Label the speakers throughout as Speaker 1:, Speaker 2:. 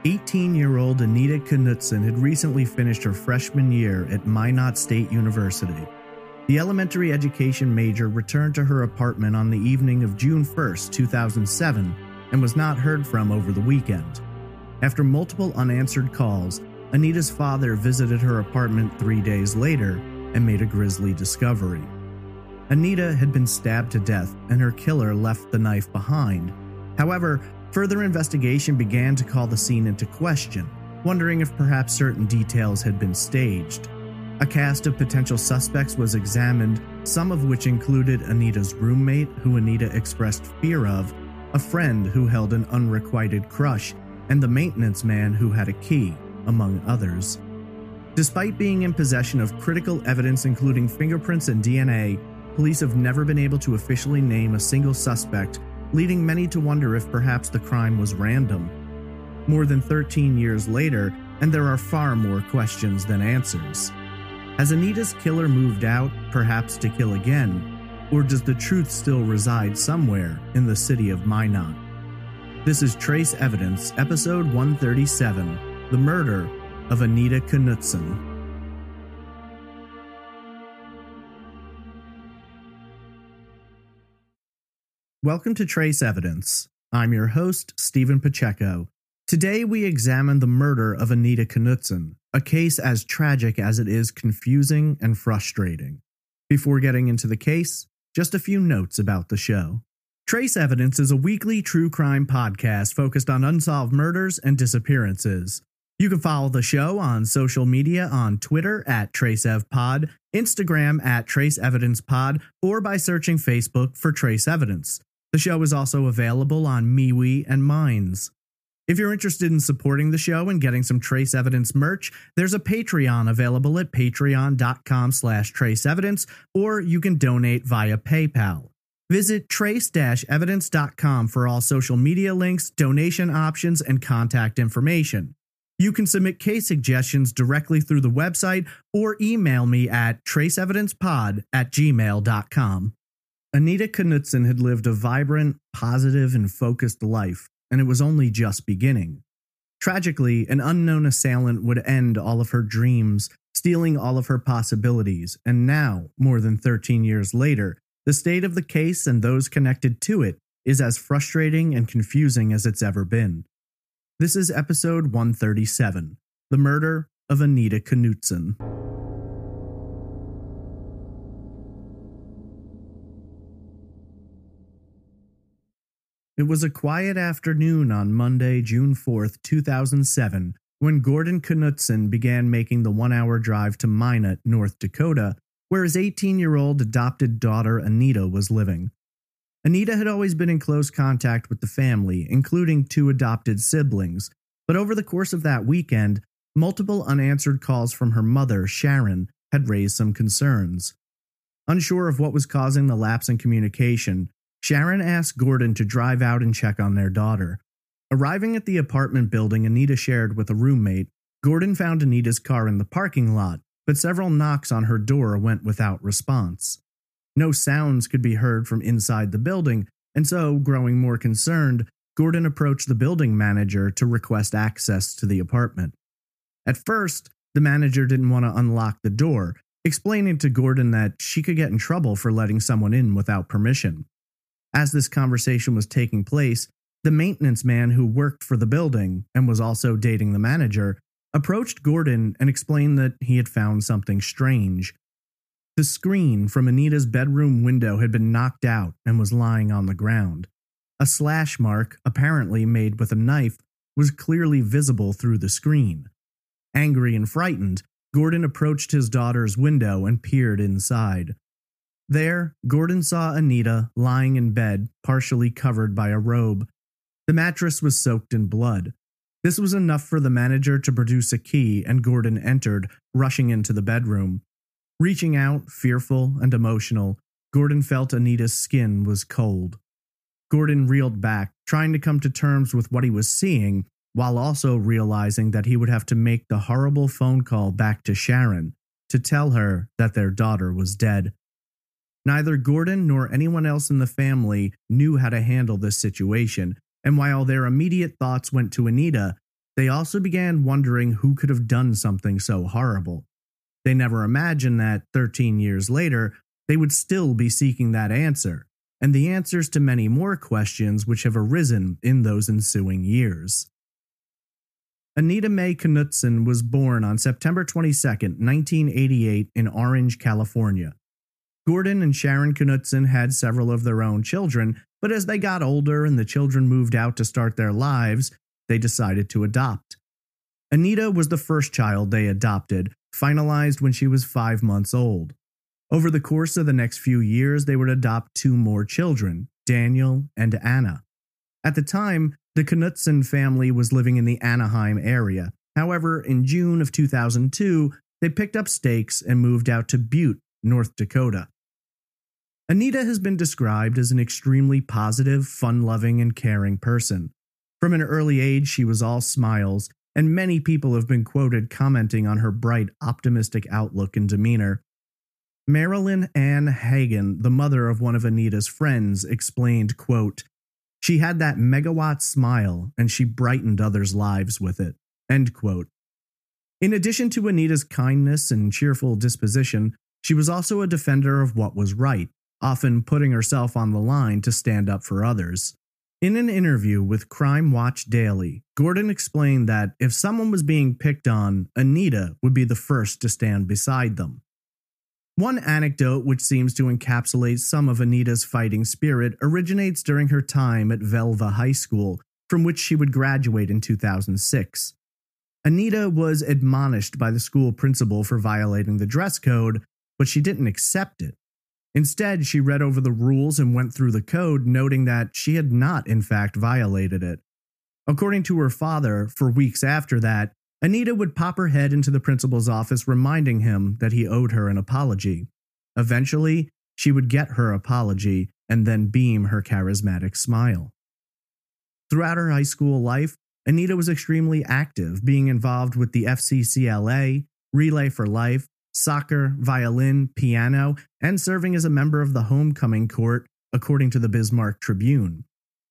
Speaker 1: 18-year-old Anita Knutson had recently finished her freshman year at Minot State University. The elementary education major returned to her apartment on the evening of June 1, 2007, and was not heard from over the weekend. After multiple unanswered calls, Anita's father visited her apartment 3 days later and made a grisly discovery. Anita had been stabbed to death, and her killer left the knife behind. However, further investigation began to call the scene into question, wondering if perhaps certain details had been staged. A cast of potential suspects was examined, some of which included Anita's roommate, who Anita expressed fear of, a friend who held an unrequited crush, and the maintenance man who had a key, among others. Despite being in possession of critical evidence including fingerprints and DNA, police have never been able to officially name a single suspect, leading many to wonder if perhaps the crime was random. More than 13 years later, and there are far more questions than answers. Has Anita's killer moved out, perhaps to kill again? Or does the truth still reside somewhere in the city of Minot? This is Trace Evidence, episode 137, The Murder of Anita Knutson. Welcome to Trace Evidence. I'm your host, Stephen Pacheco. Today we examine the murder of Anita Knutson, a case as tragic as it is confusing and frustrating. Before getting into the case, just a few notes about the show. Trace Evidence is a weekly true crime podcast focused on unsolved murders and disappearances. You can follow the show on social media on Twitter at TraceEvPod, Instagram at TraceEvidencePod, or by searching Facebook for Trace Evidence. The show is also available on MeWe and Minds. If you're interested in supporting the show and getting some Trace Evidence merch, there's a Patreon available at patreon.com/traceevidence, or you can donate via PayPal. Visit trace-evidence.com for all social media links, donation options, and contact information. You can submit case suggestions directly through the website or email me at traceevidencepod@gmail.com. Anita Knutson had lived a vibrant, positive, and focused life, and it was only just beginning. Tragically, an unknown assailant would end all of her dreams, stealing all of her possibilities, and now, more than 13 years later, the state of the case and those connected to it is as frustrating and confusing as it's ever been. This is episode 137, The Murder of Anita Knutson. It was a quiet afternoon on Monday, June 4th, 2007, when Gordon Knutson began making the one-hour drive to Minot, North Dakota, where his 18-year-old adopted daughter Anita was living. Anita had always been in close contact with the family, including 2 adopted siblings, but over the course of that weekend, multiple unanswered calls from her mother, Sharon, had raised some concerns. Unsure of what was causing the lapse in communication, Sharon asked Gordon to drive out and check on their daughter. Arriving at the apartment building Anita shared with a roommate, Gordon found Anita's car in the parking lot, but several knocks on her door went without response. No sounds could be heard from inside the building, and so, growing more concerned, Gordon approached the building manager to request access to the apartment. At first, the manager didn't want to unlock the door, explaining to Gordon that she could get in trouble for letting someone in without permission. As this conversation was taking place, the maintenance man who worked for the building and was also dating the manager approached Gordon and explained that he had found something strange. The screen from Anita's bedroom window had been knocked out and was lying on the ground. A slash mark, apparently made with a knife, was clearly visible through the screen. Angry and frightened, Gordon approached his daughter's window and peered inside. There, Gordon saw Anita lying in bed, partially covered by a robe. The mattress was soaked in blood. This was enough for the manager to produce a key, and Gordon entered, rushing into the bedroom. Reaching out, fearful and emotional, Gordon felt Anita's skin was cold. Gordon reeled back, trying to come to terms with what he was seeing, while also realizing that he would have to make the horrible phone call back to Sharon to tell her that their daughter was dead. Neither Gordon nor anyone else in the family knew how to handle this situation, and while their immediate thoughts went to Anita, They also began wondering who could have done something so horrible. They never imagined that 13 years later, they would still be seeking that answer, and the answers to many more questions which have arisen in those ensuing years. Anita Mae Knutson was born on September 22, 1988 in Orange, California. Gordon and Sharon Knutson had several of their own children, but as they got older and the children moved out to start their lives, they decided to adopt. Anita was the first child they adopted, finalized when she was 5 months old. Over the course of the next few years, they would adopt 2 more children, Daniel and Anna. At the time, the Knutson family was living in the Anaheim area. However, in June of 2002, they picked up stakes and moved out to Butte, North Dakota. Anita has been described as an extremely positive, fun-loving, and caring person. From an early age, she was all smiles, and many people have been quoted commenting on her bright, optimistic outlook and demeanor. Marilyn Ann Hagen, the mother of one of Anita's friends, explained, quote, "She had that megawatt smile, and she brightened others' lives with it." End quote. In addition to Anita's kindness and cheerful disposition, she was also a defender of what was right, often putting herself on the line to stand up for others. In an interview with Crime Watch Daily, Gordon explained that if someone was being picked on, Anita would be the first to stand beside them. One anecdote which seems to encapsulate some of Anita's fighting spirit originates during her time at Velva High School, from which she would graduate in 2006. Anita was admonished by the school principal for violating the dress code, but she didn't accept it. Instead, she read over the rules and went through the code, noting that she had not, in fact, violated it. According to her father, for weeks after that, Anita would pop her head into the principal's office, reminding him that he owed her an apology. Eventually, she would get her apology and then beam her charismatic smile. Throughout her high school life, Anita was extremely active, being involved with the FCCLA, Relay for Life, soccer, violin, piano, and serving as a member of the homecoming court, according to the Bismarck Tribune.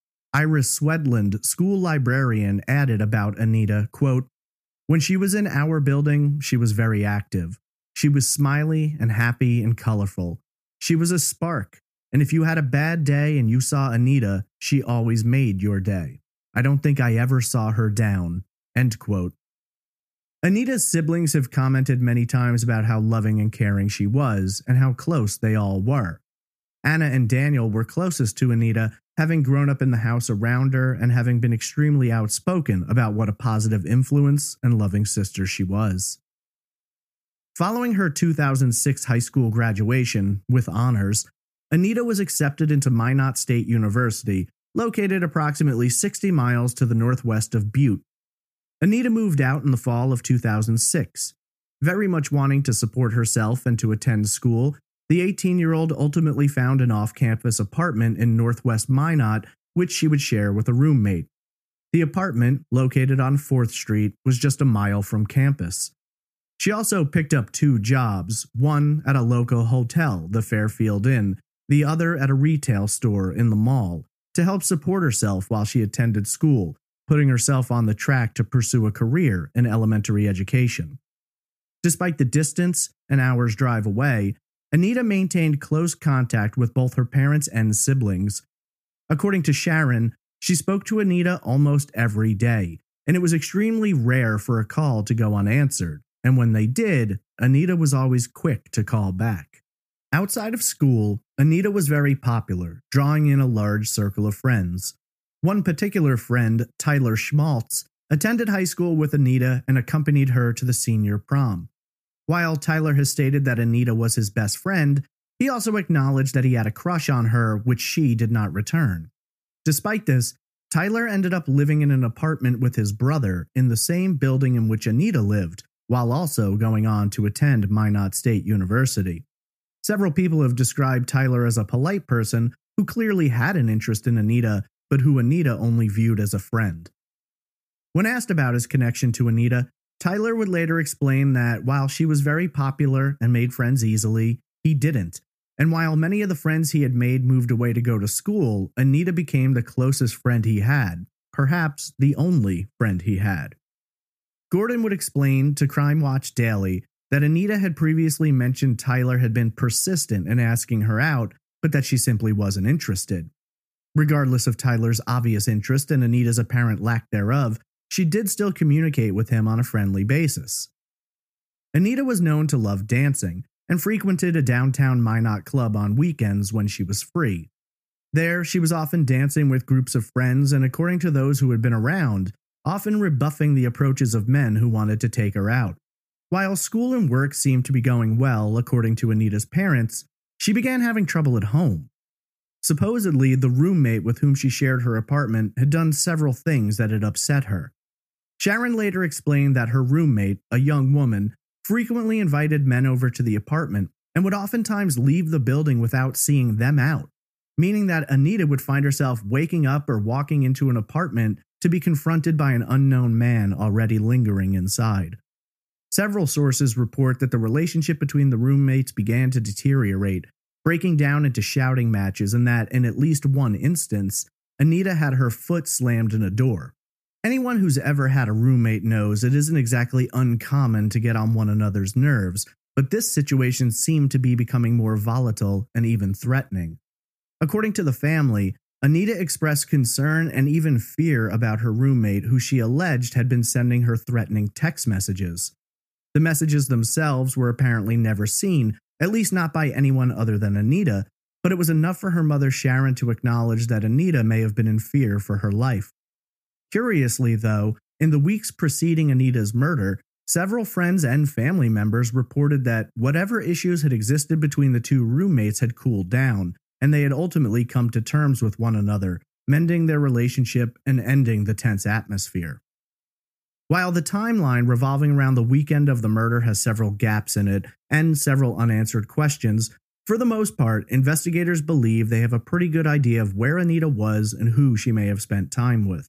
Speaker 1: Iris Swedland, school librarian, added about Anita, quote, "When she was in our building, she was very active. She was smiley and happy and colorful. She was a spark, and if you had a bad day and you saw Anita, she always made your day. I don't think I ever saw her down." End quote. Anita's siblings have commented many times about how loving and caring she was, and how close they all were. Anna and Daniel were closest to Anita, having grown up in the house around her and having been extremely outspoken about what a positive influence and loving sister she was. Following her 2006 high school graduation with honors, Anita was accepted into Minot State University, located approximately 60 miles to the northwest of Butte. Anita moved out in the fall of 2006. Very much wanting to support herself and to attend school, the 18-year-old ultimately found an off-campus apartment in northwest Minot, which she would share with a roommate. The apartment, located on 4th Street, was just a mile from campus. She also picked up 2 jobs, one at a local hotel, the Fairfield Inn, the other at a retail store in the mall, to help support herself while she attended school, putting herself on the track to pursue a career in elementary education. Despite the distance, an hour's drive away, Anita maintained close contact with both her parents and siblings. According to Sharon, she spoke to Anita almost every day, and it was extremely rare for a call to go unanswered, and when they did, Anita was always quick to call back. Outside of school, Anita was very popular, drawing in a large circle of friends. One particular friend, Tyler Schmaltz, attended high school with Anita and accompanied her to the senior prom. While Tyler has stated that Anita was his best friend, he also acknowledged that he had a crush on her, which she did not return. Despite this, Tyler ended up living in an apartment with his brother in the same building in which Anita lived, while also going on to attend Minot State University. Several people have described Tyler as a polite person who clearly had an interest in Anita, but who Anita only viewed as a friend. When asked about his connection to Anita, Tyler would later explain that while she was very popular and made friends easily, he didn't. And while many of the friends he had made moved away to go to school, Anita became the closest friend he had, perhaps the only friend he had. Gordon would explain to Crime Watch Daily that Anita had previously mentioned Tyler had been persistent in asking her out, but that she simply wasn't interested. Regardless of Tyler's obvious interest and Anita's apparent lack thereof, she did still communicate with him on a friendly basis. Anita was known to love dancing and frequented a downtown Minot club on weekends when she was free. There, she was often dancing with groups of friends and, according to those who had been around, often rebuffing the approaches of men who wanted to take her out. While school and work seemed to be going well, according to Anita's parents, she began having trouble at home. Supposedly, the roommate with whom she shared her apartment had done several things that had upset her. Sharon later explained that her roommate, a young woman, frequently invited men over to the apartment and would oftentimes leave the building without seeing them out, meaning that Anita would find herself waking up or walking into an apartment to be confronted by an unknown man already lingering inside. Several sources report that the relationship between the roommates began to deteriorate, breaking down into shouting matches, and that, in at least one instance, Anita had her foot slammed in a door. Anyone who's ever had a roommate knows it isn't exactly uncommon to get on one another's nerves, but this situation seemed to be becoming more volatile and even threatening. According to the family, Anita expressed concern and even fear about her roommate, who she alleged had been sending her threatening text messages. The messages themselves were apparently never seen, at least not by anyone other than Anita, but it was enough for her mother Sharon to acknowledge that Anita may have been in fear for her life. Curiously, though, in the weeks preceding Anita's murder, several friends and family members reported that whatever issues had existed between the two roommates had cooled down, and they had ultimately come to terms with one another, mending their relationship and ending the tense atmosphere. While the timeline revolving around the weekend of the murder has several gaps in it and several unanswered questions, for the most part, investigators believe they have a pretty good idea of where Anita was and who she may have spent time with.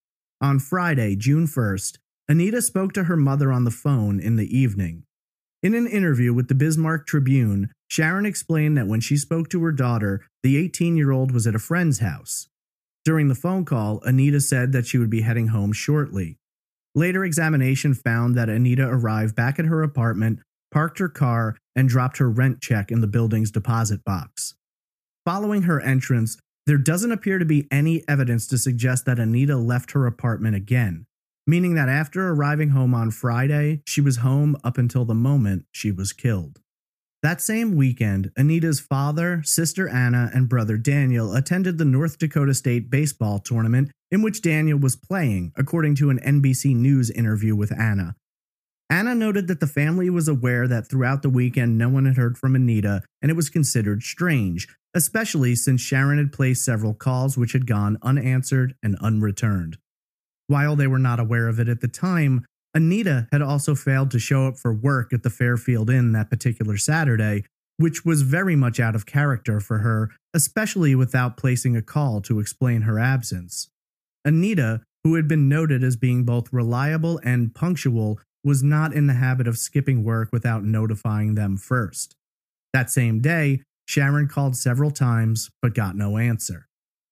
Speaker 1: On Friday, June 1st, Anita spoke to her mother on the phone in the evening. In an interview with the Bismarck Tribune, Sharon explained that when she spoke to her daughter, the 18-year-old was at a friend's house. During the phone call, Anita said that she would be heading home shortly. Later examination found that Anita arrived back at her apartment, parked her car, and dropped her rent check in the building's deposit box. Following her entrance, there doesn't appear to be any evidence to suggest that Anita left her apartment again, meaning that after arriving home on Friday, she was home up until the moment she was killed. That same weekend, Anita's father, sister Anna, and brother Daniel attended the North Dakota State baseball tournament in which Daniel was playing, according to an NBC News interview with Anna. Anna noted that the family was aware that throughout the weekend no one had heard from Anita, and it was considered strange, especially since Sharon had placed several calls which had gone unanswered and unreturned. While they were not aware of it at the time, Anita had also failed to show up for work at the Fairfield Inn that particular Saturday, which was very much out of character for her, especially without placing a call to explain her absence. Anita, who had been noted as being both reliable and punctual, was not in the habit of skipping work without notifying them first. That same day, Sharon called several times but got no answer.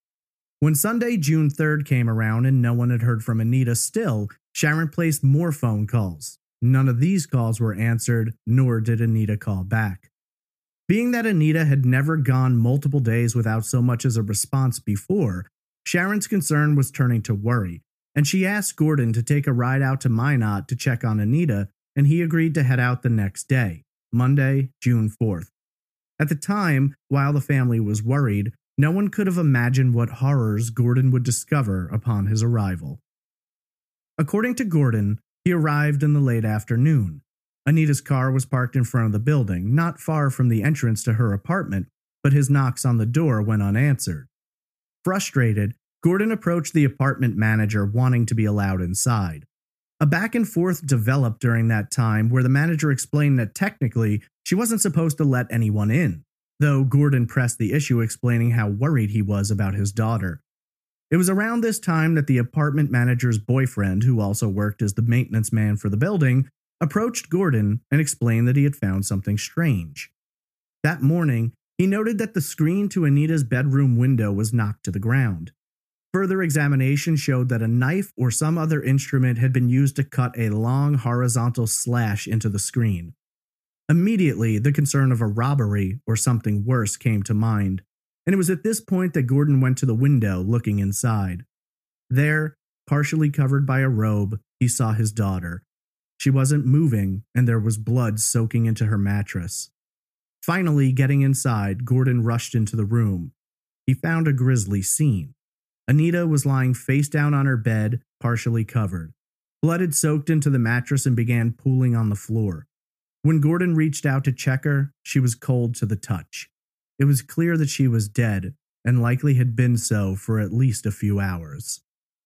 Speaker 1: When Sunday, June 3rd came around and no one had heard from Anita still, Sharon placed more phone calls. None of these calls were answered, nor did Anita call back. Being that Anita had never gone multiple days without so much as a response before, Sharon's concern was turning to worry, and she asked Gordon to take a ride out to Minot to check on Anita, and he agreed to head out the next day, Monday, June 4th. At the time, while the family was worried, no one could have imagined what horrors Gordon would discover upon his arrival. According to Gordon, he arrived in the late afternoon. Anita's car was parked in front of the building, not far from the entrance to her apartment, but his knocks on the door went unanswered. Frustrated, Gordon approached the apartment manager wanting to be allowed inside. A back and forth developed during that time where the manager explained that technically she wasn't supposed to let anyone in, though Gordon pressed the issue explaining how worried he was about his daughter. It was around this time that the apartment manager's boyfriend, who also worked as the maintenance man for the building, approached Gordon and explained that he had found something strange. That morning, he noted that the screen to Anita's bedroom window was knocked to the ground. Further examination showed that a knife or some other instrument had been used to cut a long horizontal slash into the screen. Immediately, the concern of a robbery or something worse came to mind, and it was at this point that Gordon went to the window looking inside. There, partially covered by a robe, he saw his daughter. She wasn't moving, and there was blood soaking into her mattress. Finally, getting inside, Gordon rushed into the room. He found a grisly scene. Anita was lying face down on her bed, partially covered. Blood had soaked into the mattress and began pooling on the floor. When Gordon reached out to check her, she was cold to the touch. It was clear that she was dead, and likely had been so for at least a few hours.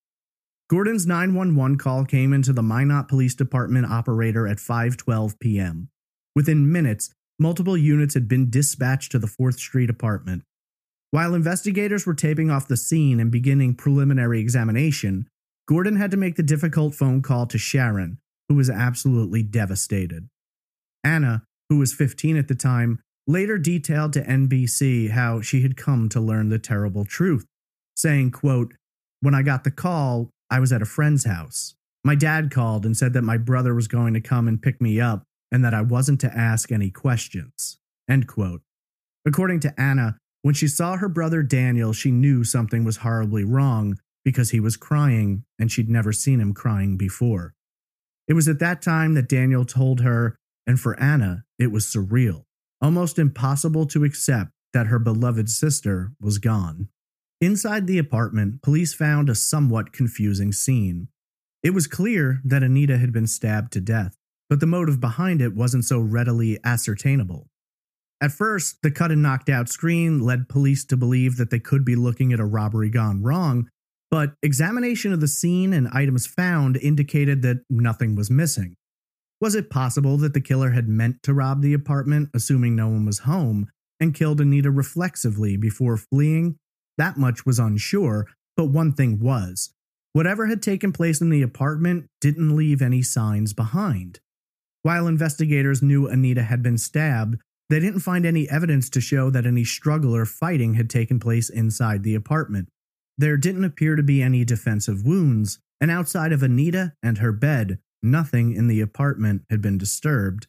Speaker 1: Gordon's 911 call came into the Minot Police Department operator at 5:12 p.m. Within minutes, multiple units had been dispatched to the 4th Street apartment. While investigators were taping off the scene and beginning preliminary examination, Gordon had to make the difficult phone call to Sharon, who was absolutely devastated. Anna, who was 15 at the time, later detailed to NBC how she had come to learn the terrible truth, saying, quote, "When I got the call, I was at a friend's house. My dad called and said that my brother was going to come and pick me up and that I wasn't to ask any questions." End quote. According to Anna, when she saw her brother Daniel, she knew something was horribly wrong because he was crying and she'd never seen him crying before. It was at that time that Daniel told her, and for Anna, it was surreal, almost impossible to accept that her beloved sister was gone. Inside the apartment, police found a somewhat confusing scene. It was clear that Anita had been stabbed to death, but the motive behind it wasn't so readily ascertainable. At first, the cut and knocked out screen led police to believe that they could be looking at a robbery gone wrong, but examination of the scene and items found indicated that nothing was missing. Was it possible that the killer had meant to rob the apartment, assuming no one was home, and killed Anita reflexively before fleeing? That much was unsure, but one thing was. Whatever had taken place in the apartment didn't leave any signs behind. While investigators knew Anita had been stabbed, they didn't find any evidence to show that any struggle or fighting had taken place inside the apartment. There didn't appear to be any defensive wounds, and outside of Anita and her bed, nothing in the apartment had been disturbed.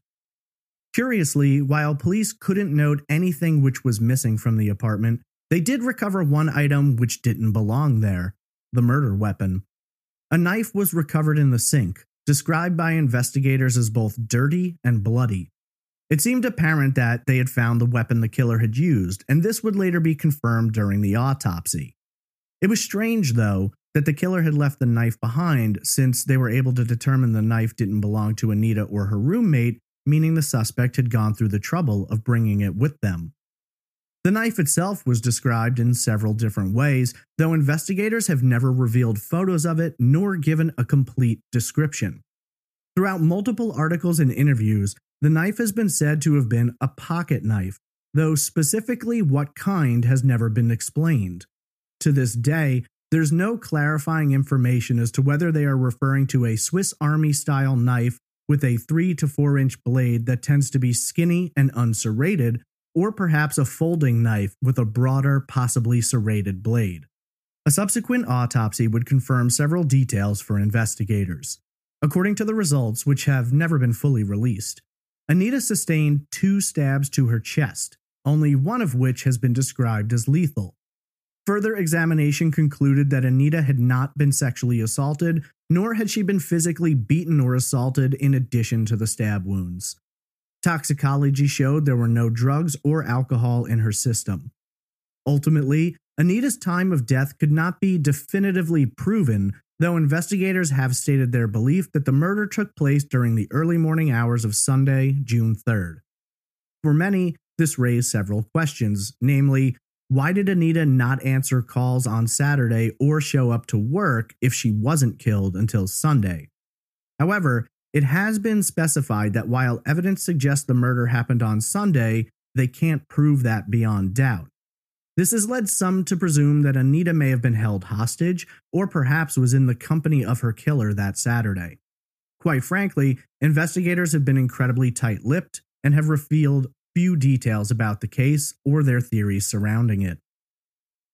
Speaker 1: Curiously, while police couldn't note anything which was missing from the apartment, they did recover one item which didn't belong there: the murder weapon. A knife was recovered in the sink, described by investigators as both dirty and bloody. It seemed apparent that they had found the weapon the killer had used, and this would later be confirmed during the autopsy. It was strange, though, that the killer had left the knife behind, since they were able to determine the knife didn't belong to Anita or her roommate, meaning the suspect had gone through the trouble of bringing it with them. The knife itself was described in several different ways, though investigators have never revealed photos of it nor given a complete description. Throughout multiple articles and interviews, the knife has been said to have been a pocket knife, though specifically what kind has never been explained. To this day, there's no clarifying information as to whether they are referring to a Swiss Army-style knife with a 3 to 4 inch blade that tends to be skinny and unserrated, or perhaps a folding knife with a broader, possibly serrated blade. A subsequent autopsy would confirm several details for investigators. According to the results, which have never been fully released, Anita sustained 2 stabs to her chest, only one of which has been described as lethal. Further examination concluded that Anita had not been sexually assaulted, nor had she been physically beaten or assaulted in addition to the stab wounds. Toxicology showed there were no drugs or alcohol in her system. Ultimately, Anita's time of death could not be definitively proven, though investigators have stated their belief that the murder took place during the early morning hours of Sunday, June 3rd. For many, this raised several questions, namely, why did Anita not answer calls on Saturday or show up to work if she wasn't killed until Sunday? However, it has been specified that while evidence suggests the murder happened on Sunday, they can't prove that beyond doubt. This has led some to presume that Anita may have been held hostage, or perhaps was in the company of her killer that Saturday. Quite frankly, investigators have been incredibly tight-lipped and have revealed few details about the case or their theories surrounding it.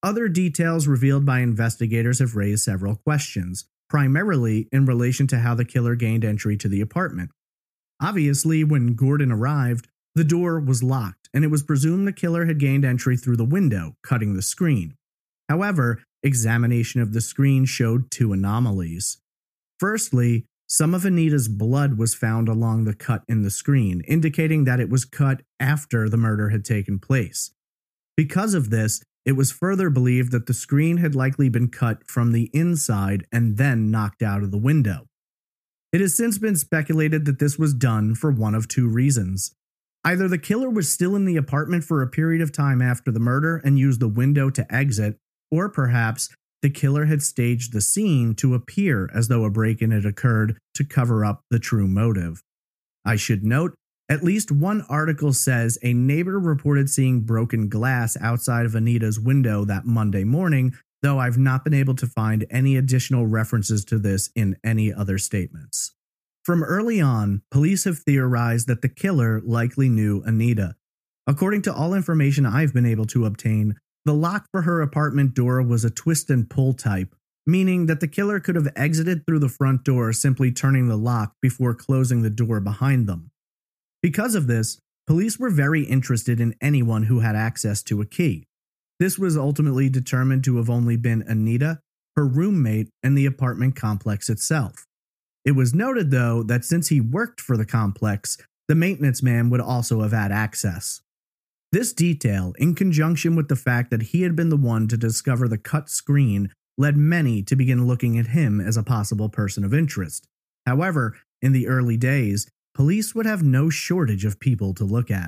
Speaker 1: Other details revealed by investigators have raised several questions, primarily in relation to how the killer gained entry to the apartment. Obviously, when Gordon arrived, the door was locked, and it was presumed the killer had gained entry through the window, cutting the screen. However, examination of the screen showed two anomalies. Firstly, some of Anita's blood was found along the cut in the screen, indicating that it was cut after the murder had taken place. Because of this, it was further believed that the screen had likely been cut from the inside and then knocked out of the window. It has since been speculated that this was done for one of two reasons. Either the killer was still in the apartment for a period of time after the murder and used the window to exit, or perhaps the killer had staged the scene to appear as though a break-in had occurred to cover up the true motive. I should note, at least one article says a neighbor reported seeing broken glass outside of Anita's window that Monday morning, though I've not been able to find any additional references to this in any other statements. From early on, police have theorized that the killer likely knew Anita. According to all information I've been able to obtain, the lock for her apartment door was a twist and pull type, meaning that the killer could have exited through the front door simply turning the lock before closing the door behind them. Because of this, police were very interested in anyone who had access to a key. This was ultimately determined to have only been Anita, her roommate, and the apartment complex itself. It was noted, though, that since he worked for the complex, the maintenance man would also have had access. This detail, in conjunction with the fact that he had been the one to discover the cut screen, led many to begin looking at him as a possible person of interest. However, in the early days, police would have no shortage of people to look at.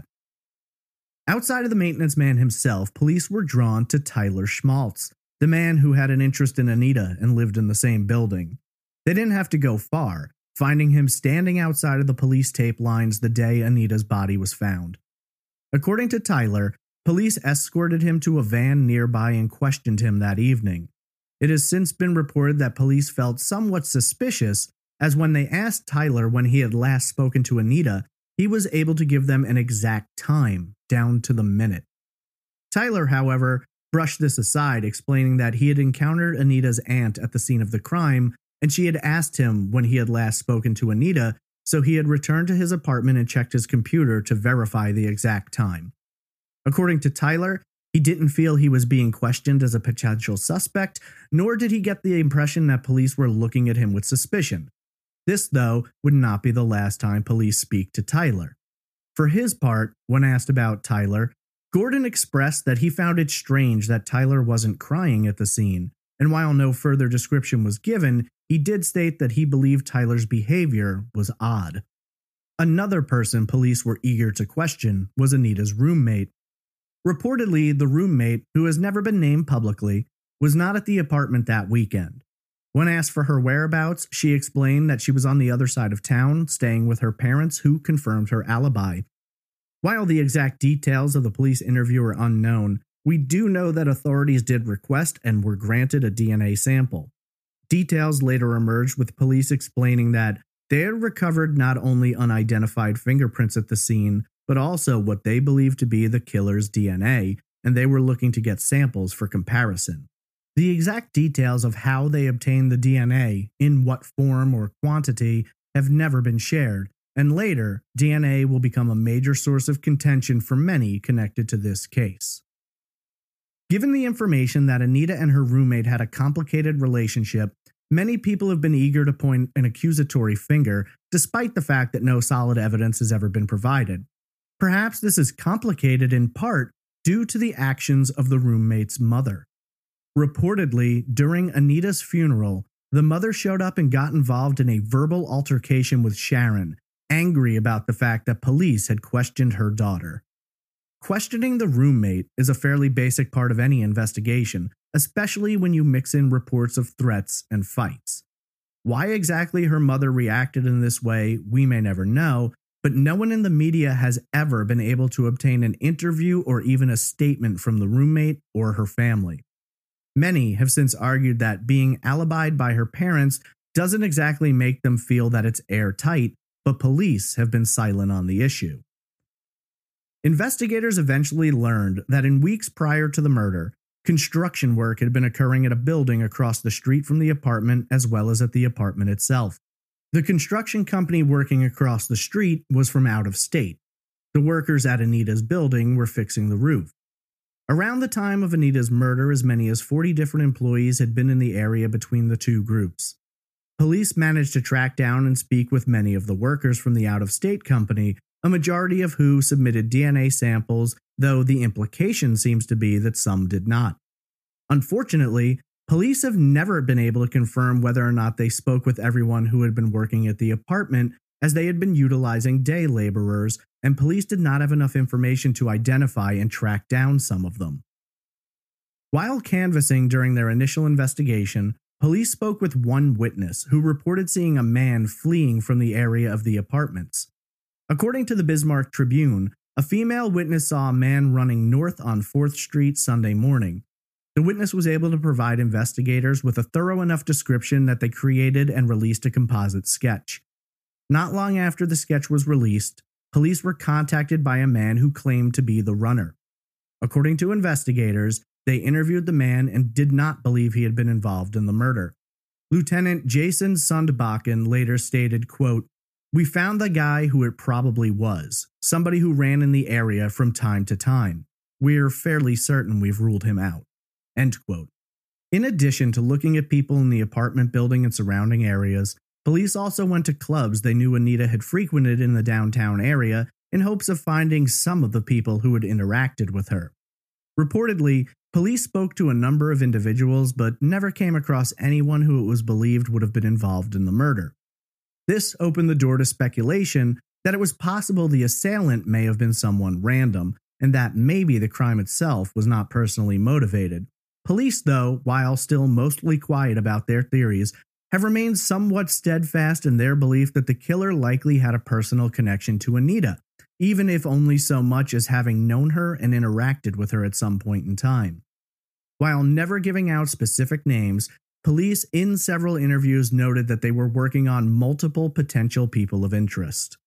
Speaker 1: Outside of the maintenance man himself, police were drawn to Tyler Schmaltz, the man who had an interest in Anita and lived in the same building. They didn't have to go far, finding him standing outside of the police tape lines the day Anita's body was found. According to Tyler, police escorted him to a van nearby and questioned him that evening. It has since been reported that police felt somewhat suspicious, as when they asked Tyler when he had last spoken to Anita, he was able to give them an exact time, down to the minute. Tyler, however, brushed this aside, explaining that he had encountered Anita's aunt at the scene of the crime, and she had asked him when he had last spoken to Anita, so he had returned to his apartment and checked his computer to verify the exact time. According to Tyler, he didn't feel he was being questioned as a potential suspect, nor did he get the impression that police were looking at him with suspicion. This, though, would not be the last time police speak to Tyler. For his part, when asked about Tyler, Gordon expressed that he found it strange that Tyler wasn't crying at the scene, and while no further description was given, he did state that he believed Tyler's behavior was odd. Another person police were eager to question was Anita's roommate. Reportedly, the roommate, who has never been named publicly, was not at the apartment that weekend. When asked for her whereabouts, she explained that she was on the other side of town, staying with her parents, who confirmed her alibi. While the exact details of the police interview are unknown, we do know that authorities did request and were granted a DNA sample. Details later emerged with police explaining that they had recovered not only unidentified fingerprints at the scene, but also what they believed to be the killer's DNA, and they were looking to get samples for comparison. The exact details of how they obtained the DNA, in what form or quantity, have never been shared, and later, DNA will become a major source of contention for many connected to this case. Given the information that Anita and her roommate had a complicated relationship, many people have been eager to point an accusatory finger, despite the fact that no solid evidence has ever been provided. Perhaps this is complicated in part due to the actions of the roommate's mother. Reportedly, during Anita's funeral, the mother showed up and got involved in a verbal altercation with Sharon, angry about the fact that police had questioned her daughter. Questioning the roommate is a fairly basic part of any investigation, especially when you mix in reports of threats and fights. Why exactly her mother reacted in this way, we may never know, but no one in the media has ever been able to obtain an interview or even a statement from the roommate or her family. Many have since argued that being alibied by her parents doesn't exactly make them feel that it's airtight, but police have been silent on the issue. Investigators eventually learned that in weeks prior to the murder, Construction work had been occurring at a building across the street from the apartment as well as at the apartment itself. The construction company working across the street was from out of state. The workers at Anita's building were fixing the roof. Around the time of Anita's murder, as many as 40 different employees had been in the area between the two groups. Police managed to track down and speak with many of the workers from the out-of-state company, a majority of who submitted DNA samples, though the implication seems to be that some did not. Unfortunately, police have never been able to confirm whether or not they spoke with everyone who had been working at the apartment, as they had been utilizing day laborers, and police did not have enough information to identify and track down some of them. While canvassing during their initial investigation, police spoke with one witness who reported seeing a man fleeing from the area of the apartments. According to the Bismarck Tribune, a female witness saw a man running north on 4th Street Sunday morning. The witness was able to provide investigators with a thorough enough description that they created and released a composite sketch. Not long after the sketch was released, police were contacted by a man who claimed to be the runner. According to investigators, they interviewed the man and did not believe he had been involved in the murder. Lieutenant Jason Sundbakken later stated, quote, "We found the guy who it probably was, somebody who ran in the area from time to time. We're fairly certain we've ruled him out." End quote. In addition to looking at people in the apartment building and surrounding areas, police also went to clubs they knew Anita had frequented in the downtown area in hopes of finding some of the people who had interacted with her. Reportedly, police spoke to a number of individuals but never came across anyone who it was believed would have been involved in the murder. This opened the door to speculation that it was possible the assailant may have been someone random, and that maybe the crime itself was not personally motivated. Police, though, while still mostly quiet about their theories, have remained somewhat steadfast in their belief that the killer likely had a personal connection to Anita, even if only so much as having known her and interacted with her at some point in time. While never giving out specific names, police in several interviews noted that they were working on multiple potential people of interest.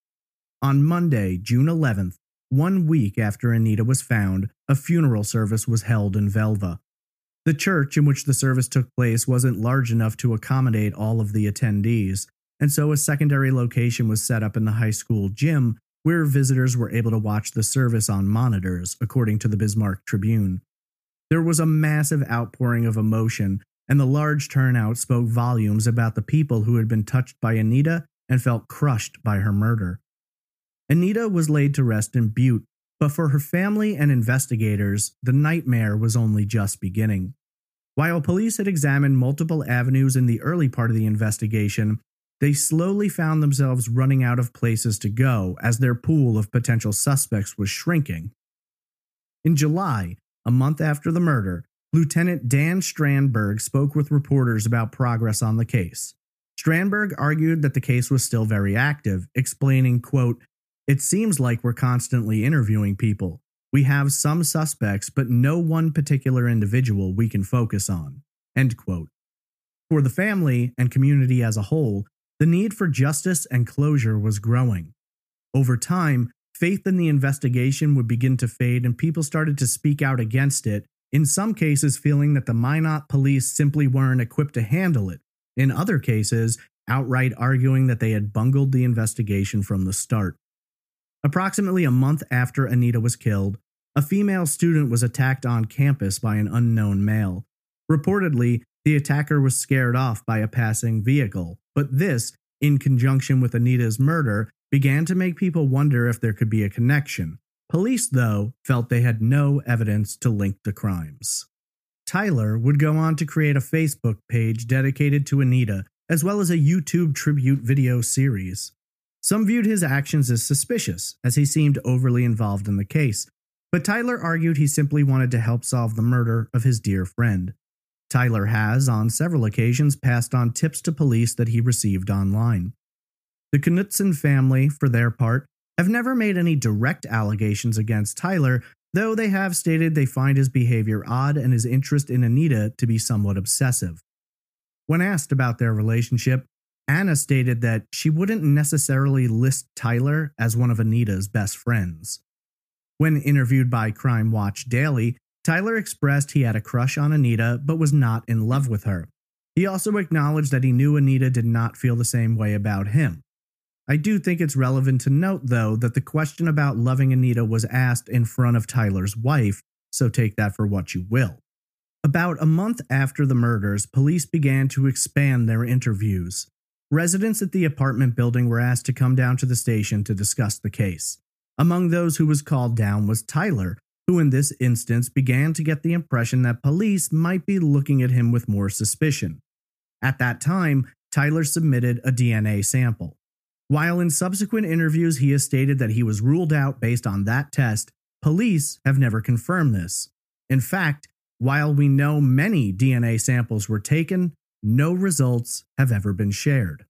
Speaker 1: On Monday, June 11th, 1 week after Anita was found, a funeral service was held in Velva. The church in which the service took place wasn't large enough to accommodate all of the attendees, and so a secondary location was set up in the high school gym where visitors were able to watch the service on monitors, according to the Bismarck Tribune. There was a massive outpouring of emotion, and the large turnout spoke volumes about the people who had been touched by Anita and felt crushed by her murder. Anita was laid to rest in Butte, but for her family and investigators, the nightmare was only just beginning. While police had examined multiple avenues in the early part of the investigation, they slowly found themselves running out of places to go as their pool of potential suspects was shrinking. In July, a month after the murder, Lieutenant Dan Strandberg spoke with reporters about progress on the case. Strandberg argued that the case was still very active, explaining, quote, "It seems like we're constantly interviewing people. We have some suspects, but no one particular individual we can focus on." End quote. For the family and community as a whole, the need for justice and closure was growing. Over time, faith in the investigation would begin to fade and people started to speak out against it, in some cases feeling that the Minot police simply weren't equipped to handle it, in other cases, outright arguing that they had bungled the investigation from the start. Approximately a month after Anita was killed, a female student was attacked on campus by an unknown male. Reportedly, the attacker was scared off by a passing vehicle, but this, in conjunction with Anita's murder, began to make people wonder if there could be a connection. Police, though, felt they had no evidence to link the crimes. Tyler would go on to create a Facebook page dedicated to Anita, as well as a YouTube tribute video series. Some viewed his actions as suspicious, as he seemed overly involved in the case, but Tyler argued he simply wanted to help solve the murder of his dear friend. Tyler has, on several occasions, passed on tips to police that he received online. The Knutson family, for their part, have never made any direct allegations against Tyler, though they have stated they find his behavior odd and his interest in Anita to be somewhat obsessive. When asked about their relationship, Anna stated that she wouldn't necessarily list Tyler as one of Anita's best friends. When interviewed by Crime Watch Daily, Tyler expressed he had a crush on Anita but was not in love with her. He also acknowledged that he knew Anita did not feel the same way about him. I do think it's relevant to note, though, that the question about loving Anita was asked in front of Tyler's wife, so take that for what you will. About a month after the murders, police began to expand their interviews. Residents at the apartment building were asked to come down to the station to discuss the case. Among those who was called down was Tyler, who in this instance began to get the impression that police might be looking at him with more suspicion. At that time, Tyler submitted a DNA sample. While in subsequent interviews he has stated that he was ruled out based on that test, police have never confirmed this. In fact, while we know many DNA samples were taken, no results have ever been shared.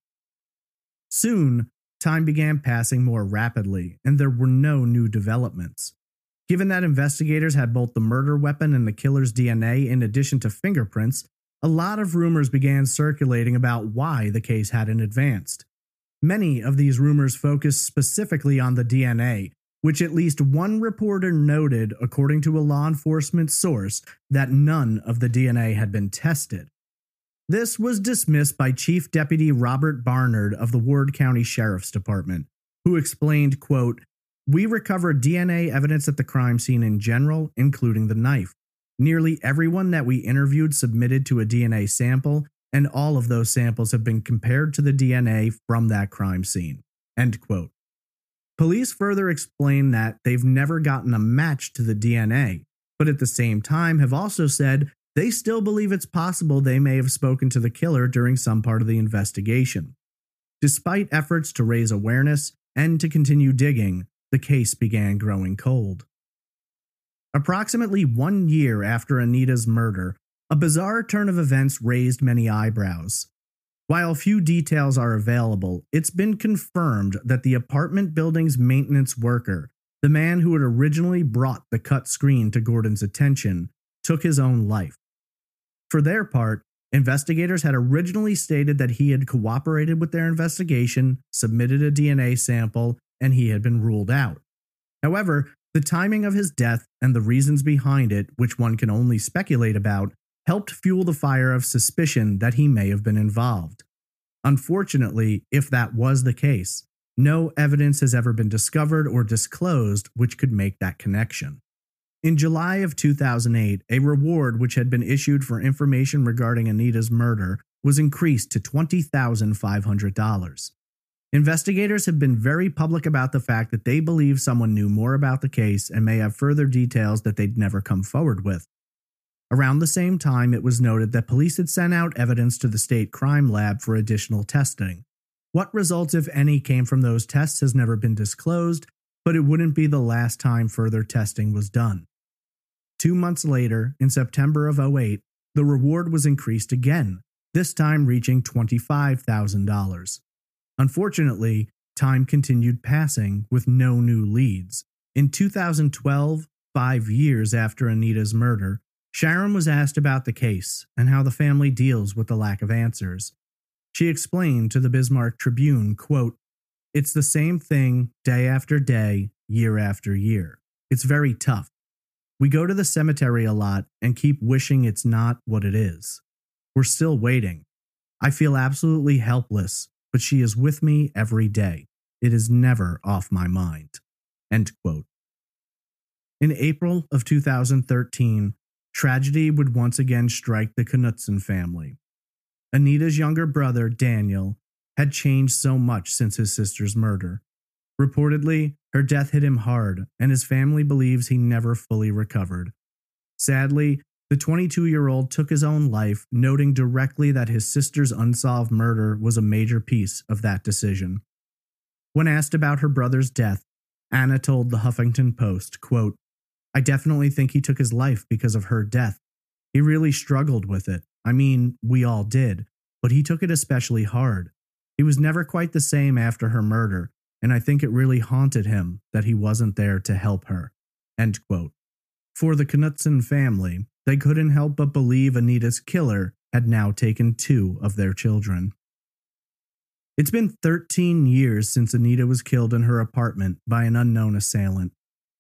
Speaker 1: Soon, time began passing more rapidly, and there were no new developments. Given that investigators had both the murder weapon and the killer's DNA in addition to fingerprints, a lot of rumors began circulating about why the case hadn't advanced. Many of these rumors focused specifically on the DNA, which at least one reporter noted, according to a law enforcement source, that none of the DNA had been tested. This was dismissed by Chief Deputy Robert Barnard of the Ward County Sheriff's Department, who explained, quote, "We recovered DNA evidence at the crime scene in general, including the knife. Nearly everyone that we interviewed submitted to a DNA sample, and all of those samples have been compared to the DNA from that crime scene." End quote. Police further explained that they've never gotten a match to the DNA, but at the same time have also said they still believe it's possible they may have spoken to the killer during some part of the investigation. Despite efforts to raise awareness and to continue digging, the case began growing cold. Approximately 1 year after Anita's murder, a bizarre turn of events raised many eyebrows. While few details are available, it's been confirmed that the apartment building's maintenance worker, the man who had originally brought the cut screen to Gordon's attention, took his own life. For their part, investigators had originally stated that he had cooperated with their investigation, submitted a DNA sample, and he had been ruled out. However, the timing of his death and the reasons behind it, which one can only speculate about, helped fuel the fire of suspicion that he may have been involved. Unfortunately, if that was the case, no evidence has ever been discovered or disclosed which could make that connection. In July of 2008, a reward which had been issued for information regarding Anita's murder was increased to $20,500. Investigators have been very public about the fact that they believe someone knew more about the case and may have further details that they'd never come forward with. Around the same time, it was noted that police had sent out evidence to the state crime lab for additional testing. What results, if any, came from those tests has never been disclosed, but it wouldn't be the last time further testing was done. 2 months later, in September of 2008, the reward was increased again, this time reaching $25,000. Unfortunately, time continued passing with no new leads. In 2012, 5 years after Anita's murder, Sharon was asked about the case and how the family deals with the lack of answers. She explained to the Bismarck Tribune, quote, "It's the same thing day after day, year after year. It's very tough. We go to the cemetery a lot and keep wishing it's not what it is. We're still waiting. I feel absolutely helpless, but she is with me every day. It is never off my mind." End quote. In April of 2013, tragedy would once again strike the Knutson family. Anita's younger brother, Daniel, had changed so much since his sister's murder. Reportedly, her death hit him hard, and his family believes he never fully recovered. Sadly, the 22-year-old took his own life, noting directly that his sister's unsolved murder was a major piece of that decision. When asked about her brother's death, Anna told the Huffington Post, quote, "I definitely think he took his life because of her death. He really struggled with it. I mean, we all did, but he took it especially hard. He was never quite the same after her murder, and I think it really haunted him that he wasn't there to help her." End quote. For the Knutson family, they couldn't help but believe Anita's killer had now taken 2 of their children. It's been 13 years since Anita was killed in her apartment by an unknown assailant.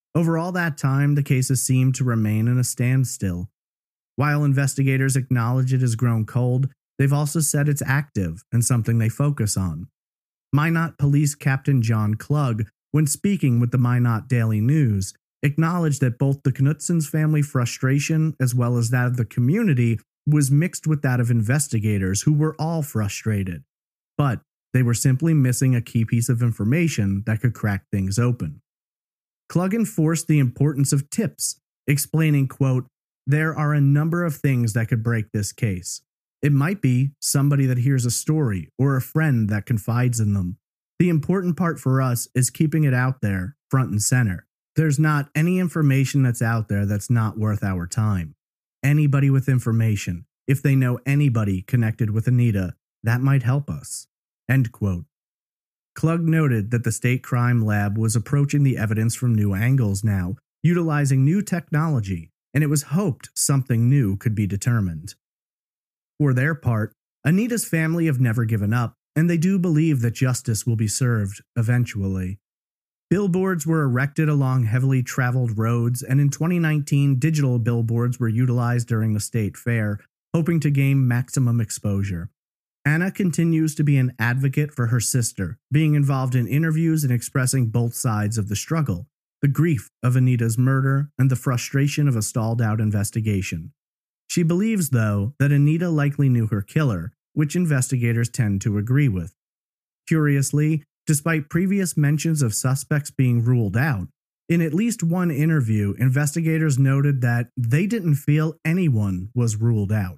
Speaker 1: Over all that time, the case has seemed to remain in a standstill. While investigators acknowledge it has grown cold, they've also said it's active and something they focus on. Minot Police Captain John Klug, when speaking with the Minot Daily News, acknowledged that both the Knutson's family frustration as well as that of the community was mixed with that of investigators who were all frustrated. But they were simply missing a key piece of information that could crack things open. Klug enforced the importance of tips, explaining, quote, "There are a number of things that could break this case. It might be somebody that hears a story or a friend that confides in them. The important part for us is keeping it out there, front and center. There's not any information that's out there that's not worth our time. Anybody with information, if they know anybody connected with Anita, that might help us." End quote. Klug noted that the state crime lab was approaching the evidence from new angles now, utilizing new technology, and it was hoped something new could be determined. For their part, Anita's family have never given up, and they do believe that justice will be served eventually. Billboards were erected along heavily traveled roads, and in 2019, digital billboards were utilized during the state fair, hoping to gain maximum exposure. Anna continues to be an advocate for her sister, being involved in interviews and expressing both sides of the struggle, the grief of Anita's murder and the frustration of a stalled-out investigation. She believes, though, that Anita likely knew her killer, which investigators tend to agree with. Curiously, despite previous mentions of suspects being ruled out, in at least one interview, investigators noted that they didn't feel anyone was ruled out.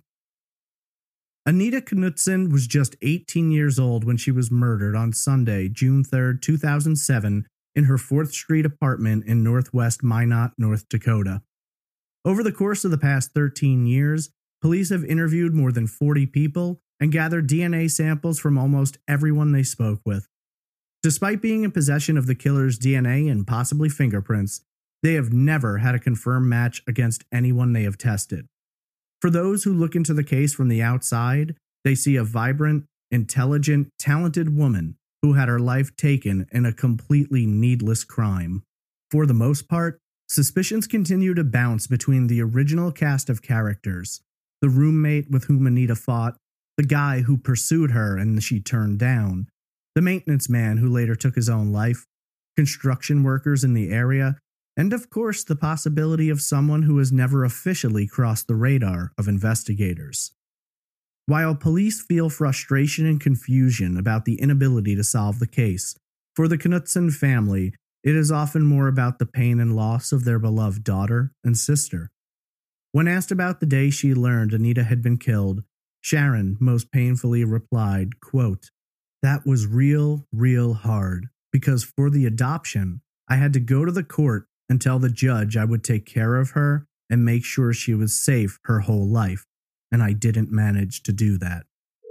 Speaker 1: Anita Knutson was just 18 years old when she was murdered on Sunday, June 3, 2007, in her 4th Street apartment in northwest Minot, North Dakota. Over the course of the past 13 years, police have interviewed more than 40 people and gathered DNA samples from almost everyone they spoke with. Despite being in possession of the killer's DNA and possibly fingerprints, they have never had a confirmed match against anyone they have tested. For those who look into the case from the outside, they see a vibrant, intelligent, talented woman who had her life taken in a completely needless crime. For the most part, suspicions continue to bounce between the original cast of characters, the roommate with whom Anita fought, the guy who pursued her and she turned down, the maintenance man who later took his own life, construction workers in the area, and of course the possibility of someone who has never officially crossed the radar of investigators. While police feel frustration and confusion about the inability to solve the case, for the Knutson family, it is often more about the pain and loss of their beloved daughter and sister. When asked about the day she learned Anita had been killed, Sharon most painfully replied, quote, "That was real hard, because for the adoption, I had to go to the court and tell the judge I would take care of her and make sure she was safe her whole life, and I didn't manage to do that."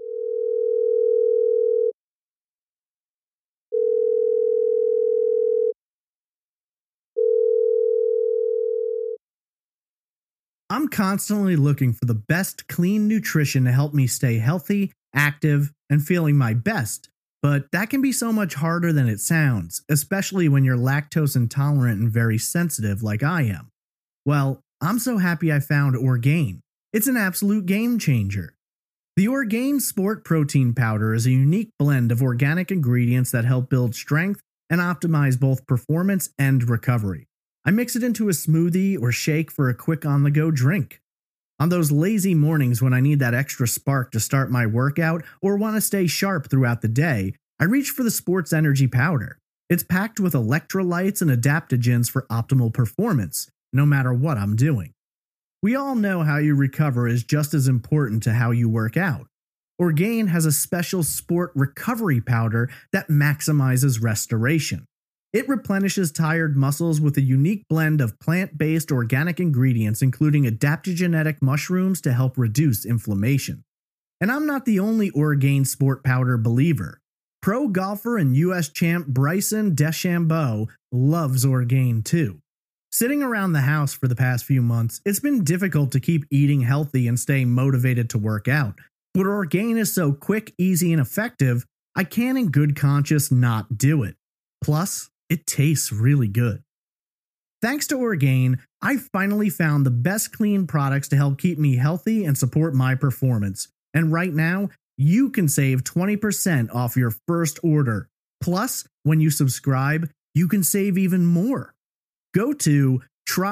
Speaker 1: I'm constantly looking for the best clean nutrition to help me stay healthy, active, and feeling my best, but that can be so much harder than it sounds, especially when you're lactose intolerant and very sensitive like I am. Well, I'm so happy I found Orgain. It's an absolute game changer. The Orgain Sport Protein Powder is a unique blend of organic ingredients that help build strength and optimize both performance and recovery. I mix it into a smoothie or shake for a quick on-the-go drink. On those lazy mornings when I need that extra spark to start my workout or want to stay sharp throughout the day, I reach for the Sports Energy Powder. It's packed with electrolytes and adaptogens for optimal performance, no matter what I'm doing. We all know how you recover is just as important to how you work out. Orgain has a special sport recovery powder that maximizes restoration. It replenishes tired muscles with a unique blend of plant-based organic ingredients, including adaptogenic mushrooms to help reduce inflammation. And I'm not the only Orgain Sport Powder believer. Pro golfer and US champ Bryson DeChambeau loves Orgain too. Sitting around the house for the past few months, it's been difficult to keep eating healthy and staying motivated to work out. But Orgain is so quick, easy, and effective, I can't in good conscience not do it. Plus, it tastes really good. Thanks to Orgain, I finally found the best clean products to help keep me healthy and support my performance. And right now, you can save 20% off your first order. Plus, when you subscribe, you can save even more. Go to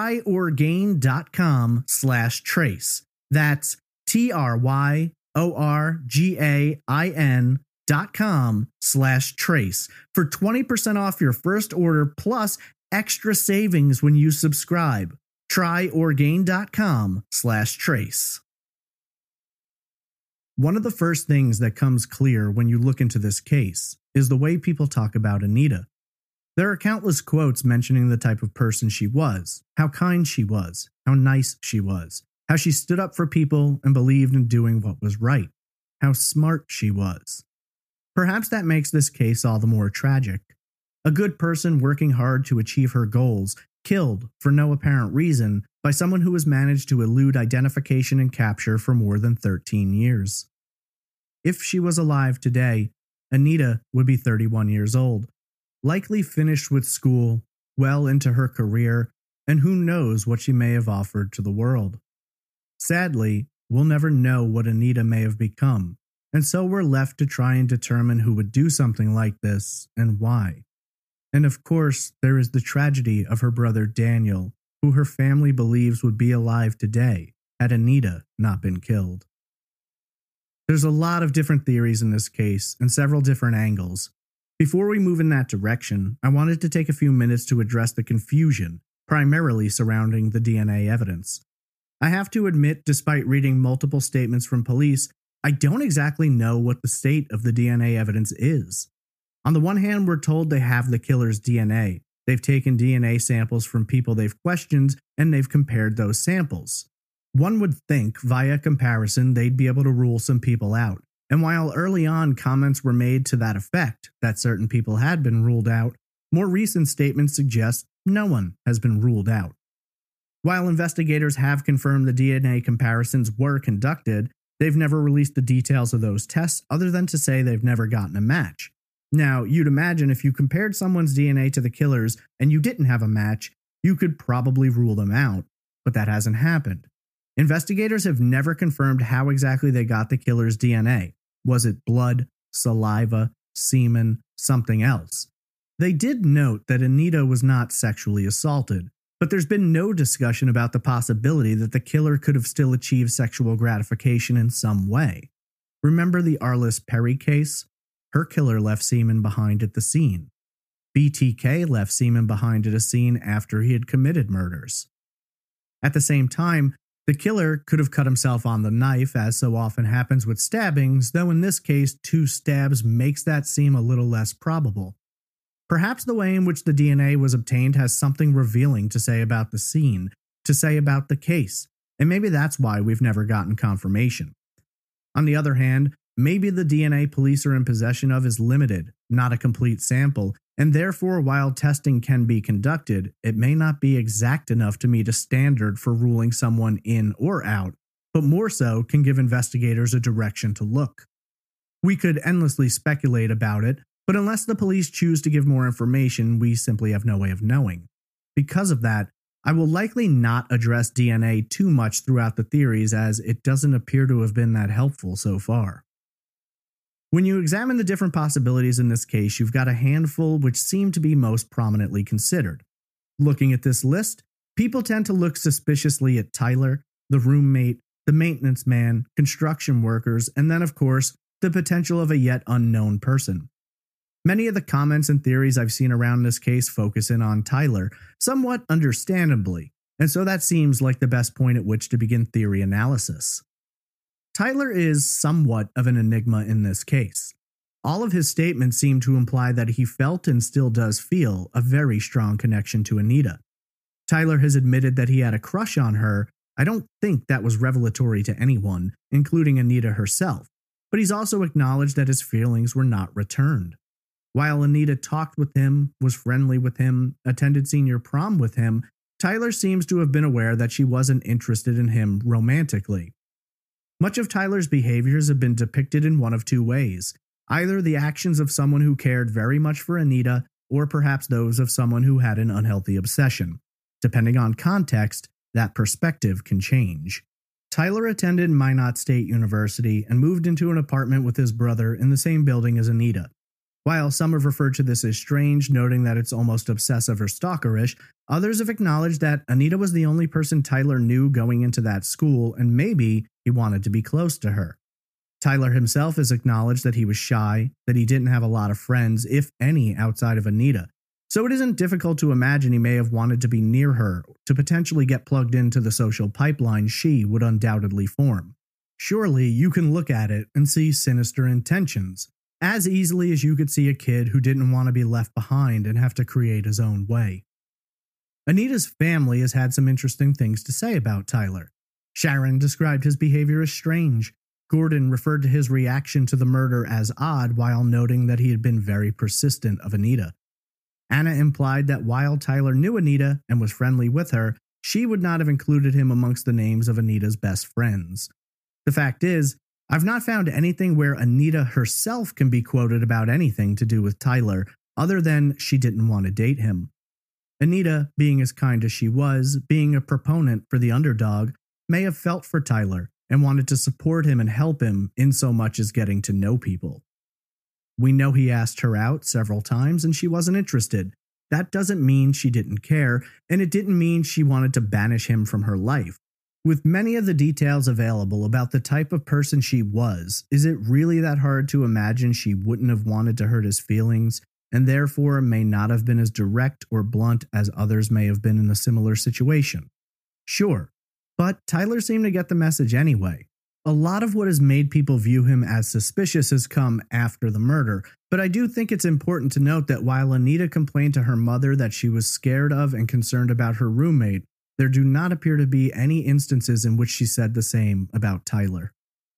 Speaker 1: tryorgain.com/trace. That's TRYORGAIN.com/trace for 20% off your first order plus extra savings when you subscribe. TRYORGAIN.com/trace. One of the first things that comes clear when you look into this case is the way people talk about Anita. There are countless quotes mentioning the type of person she was, how kind she was, how nice she was, how she stood up for people and believed in doing what was right, how smart she was. Perhaps that makes this case all the more tragic. A good person working hard to achieve her goals, killed for no apparent reason by someone who has managed to elude identification and capture for more than 13 years. If she was alive today, Anita would be 31 years old, likely finished with school, well into her career, and who knows what she may have offered to the world. Sadly, we'll never know what Anita may have become, and so we're left to try and determine who would do something like this and why. And of course, there is the tragedy of her brother Daniel, who her family believes would be alive today had Anita not been killed. There's a lot of different theories in this case and several different angles. Before we move in that direction, I wanted to take a few minutes to address the confusion, primarily surrounding the DNA evidence. I have to admit, despite reading multiple statements from police, I don't exactly know what the state of the DNA evidence is. On the one hand, we're told they have the killer's DNA. They've taken DNA samples from people they've questioned, and they've compared those samples. One would think, via comparison, they'd be able to rule some people out. And while early on comments were made to that effect, that certain people had been ruled out, more recent statements suggest no one has been ruled out. While investigators have confirmed the DNA comparisons were conducted, they've never released the details of those tests other than to say they've never gotten a match. Now, you'd imagine if you compared someone's DNA to the killer's and you didn't have a match, you could probably rule them out, but that hasn't happened. Investigators have never confirmed how exactly they got the killer's DNA. Was it blood, saliva, semen, something else? They did note that Anita was not sexually assaulted, but there's been no discussion about the possibility that the killer could have still achieved sexual gratification in some way. Remember the Arliss Perry case? Her killer left semen behind at the scene. BTK left semen behind at a scene after he had committed murders. At the same time, the killer could have cut himself on the knife, as so often happens with stabbings, though in this case, 2 stabs makes that seem a little less probable. Perhaps the way in which the DNA was obtained has something revealing to say about the scene, to say about the case, and maybe that's why we've never gotten confirmation. On the other hand, maybe the DNA police are in possession of is limited, not a complete sample, and therefore while testing can be conducted, it may not be exact enough to meet a standard for ruling someone in or out, but more so can give investigators a direction to look. We could endlessly speculate about it, but unless the police choose to give more information, we simply have no way of knowing. Because of that, I will likely not address DNA too much throughout the theories, as it doesn't appear to have been that helpful so far. When you examine the different possibilities in this case, you've got a handful which seem to be most prominently considered. Looking at this list, people tend to look suspiciously at Tyler, the roommate, the maintenance man, construction workers, and then, of course, the potential of a yet unknown person. Many of the comments and theories I've seen around this case focus in on Tyler, somewhat understandably, and so that seems like the best point at which to begin theory analysis. Tyler is somewhat of an enigma in this case. All of his statements seem to imply that he felt and still does feel a very strong connection to Anita. Tyler has admitted that he had a crush on her. I don't think that was revelatory to anyone, including Anita herself, but he's also acknowledged that his feelings were not returned. While Anita talked with him, was friendly with him, attended senior prom with him, Tyler seems to have been aware that she wasn't interested in him romantically. Much of Tyler's behaviors have been depicted in one of two ways, either the actions of someone who cared very much for Anita, or perhaps those of someone who had an unhealthy obsession. Depending on context, that perspective can change. Tyler attended Minot State University and moved into an apartment with his brother in the same building as Anita. While some have referred to this as strange, noting that it's almost obsessive or stalkerish, others have acknowledged that Anita was the only person Tyler knew going into that school, and maybe he wanted to be close to her. Tyler himself has acknowledged that he was shy, that he didn't have a lot of friends, if any, outside of Anita. So it isn't difficult to imagine he may have wanted to be near her, to potentially get plugged into the social pipeline she would undoubtedly form. Surely you can look at it and see sinister intentions, as easily as you could see a kid who didn't want to be left behind and have to create his own way. Anita's family has had some interesting things to say about Tyler. Sharon described his behavior as strange. Gordon referred to his reaction to the murder as odd while noting that he had been very persistent of Anita. Anna implied that while Tyler knew Anita and was friendly with her, she would not have included him amongst the names of Anita's best friends. The fact is, I've not found anything where Anita herself can be quoted about anything to do with Tyler, other than she didn't want to date him. Anita, being as kind as she was, being a proponent for the underdog, may have felt for Tyler and wanted to support him and help him in so much as getting to know people. We know he asked her out several times and she wasn't interested. That doesn't mean she didn't care, and it didn't mean she wanted to banish him from her life. With many of the details available about the type of person she was, is it really that hard to imagine she wouldn't have wanted to hurt his feelings, and therefore may not have been as direct or blunt as others may have been in a similar situation? Sure, but Tyler seemed to get the message anyway. A lot of what has made people view him as suspicious has come after the murder, but I do think it's important to note that while Anita complained to her mother that she was scared of and concerned about her roommate, there do not appear to be any instances in which she said the same about Tyler.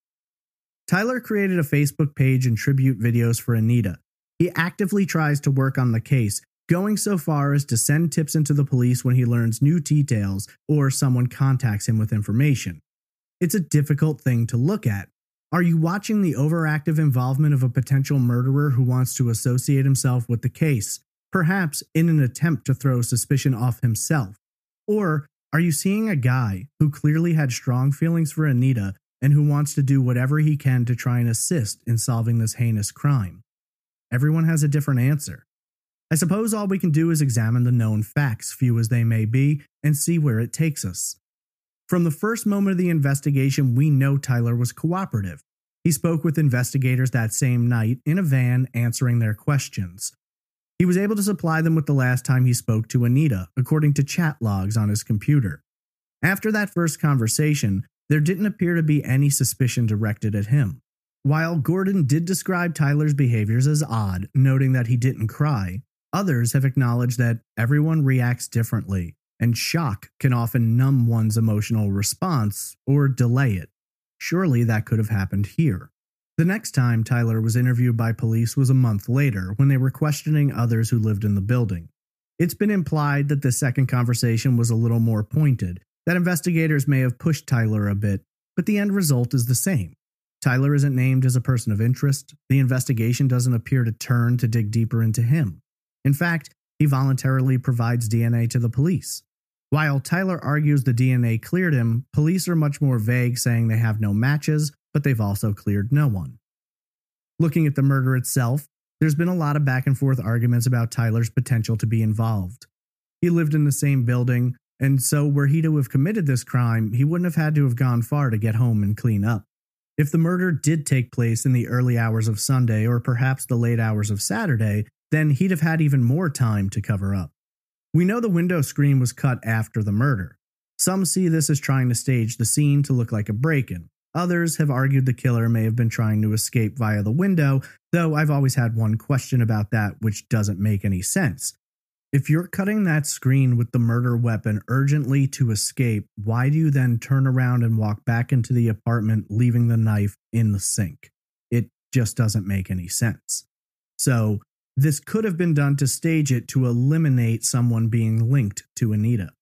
Speaker 1: Tyler created a Facebook page and tribute videos for Anita. He actively tries to work on the case, going so far as to send tips into the police when he learns new details or someone contacts him with information. It's a difficult thing to look at. Are you watching the overactive involvement of a potential murderer who wants to associate himself with the case, perhaps in an attempt to throw suspicion off himself? Or are you seeing a guy who clearly had strong feelings for Anita and who wants to do whatever he can to try and assist in solving this heinous crime? Everyone has a different answer. I suppose all we can do is examine the known facts, few as they may be, and see where it takes us. From the first moment of the investigation, we know Tyler was cooperative. He spoke with investigators that same night in a van, answering their questions. He was able to supply them with the last time he spoke to Anita, according to chat logs on his computer. After that first conversation, there didn't appear to be any suspicion directed at him. While Gordon did describe Tyler's behaviors as odd, noting that he didn't cry, others have acknowledged that everyone reacts differently, and shock can often numb one's emotional response or delay it. Surely that could have happened here. The next time Tyler was interviewed by police was a month later, when they were questioning others who lived in the building. It's been implied that the second conversation was a little more pointed, that investigators may have pushed Tyler a bit, but the end result is the same. Tyler isn't named as a person of interest. The investigation doesn't appear to turn to dig deeper into him. In fact, he voluntarily provides DNA to the police. While Tyler argues the DNA cleared him, police are much more vague, saying they have no matches, but they've also cleared no one. Looking at the murder itself, there's been a lot of back and forth arguments about Tyler's potential to be involved. He lived in the same building, and so were he to have committed this crime, he wouldn't have had to have gone far to get home and clean up. If the murder did take place in the early hours of Sunday or perhaps the late hours of Saturday, then he'd have had even more time to cover up. We know the window screen was cut after the murder. Some see this as trying to stage the scene to look like a break-in. Others have argued the killer may have been trying to escape via the window, though I've always had one question about that which doesn't make any sense. If you're cutting that screen with the murder weapon urgently to escape, why do you then turn around and walk back into the apartment, leaving the knife in the sink? It just doesn't make any sense. So, this could have been done to stage it to eliminate someone being linked to Anita.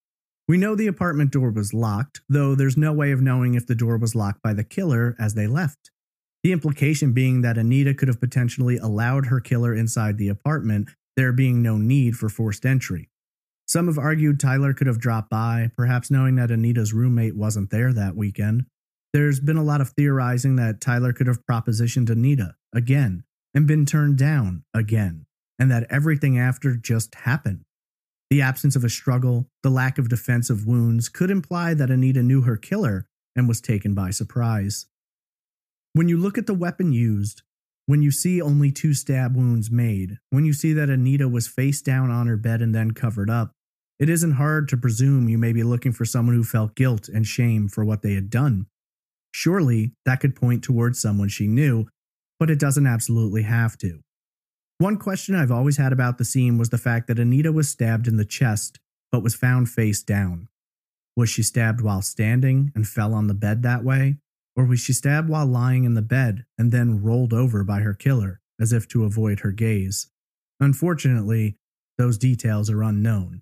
Speaker 1: We know the apartment door was locked, though there's no way of knowing if the door was locked by the killer as they left. The implication being that Anita could have potentially allowed her killer inside the apartment, there being no need for forced entry. Some have argued Tyler could have dropped by, perhaps knowing that Anita's roommate wasn't there that weekend. There's been a lot of theorizing that Tyler could have propositioned Anita again and been turned down again, and that everything after just happened. The absence of a struggle, the lack of defensive wounds could imply that Anita knew her killer and was taken by surprise. When you look at the weapon used, when you see only 2 stab wounds made, when you see that Anita was face down on her bed and then covered up, it isn't hard to presume you may be looking for someone who felt guilt and shame for what they had done. Surely, that could point towards someone she knew, but it doesn't absolutely have to. One question I've always had about the scene was the fact that Anita was stabbed in the chest, but was found face down. Was she stabbed while standing and fell on the bed that way? Or was she stabbed while lying in the bed and then rolled over by her killer, as if to avoid her gaze? Unfortunately, those details are unknown.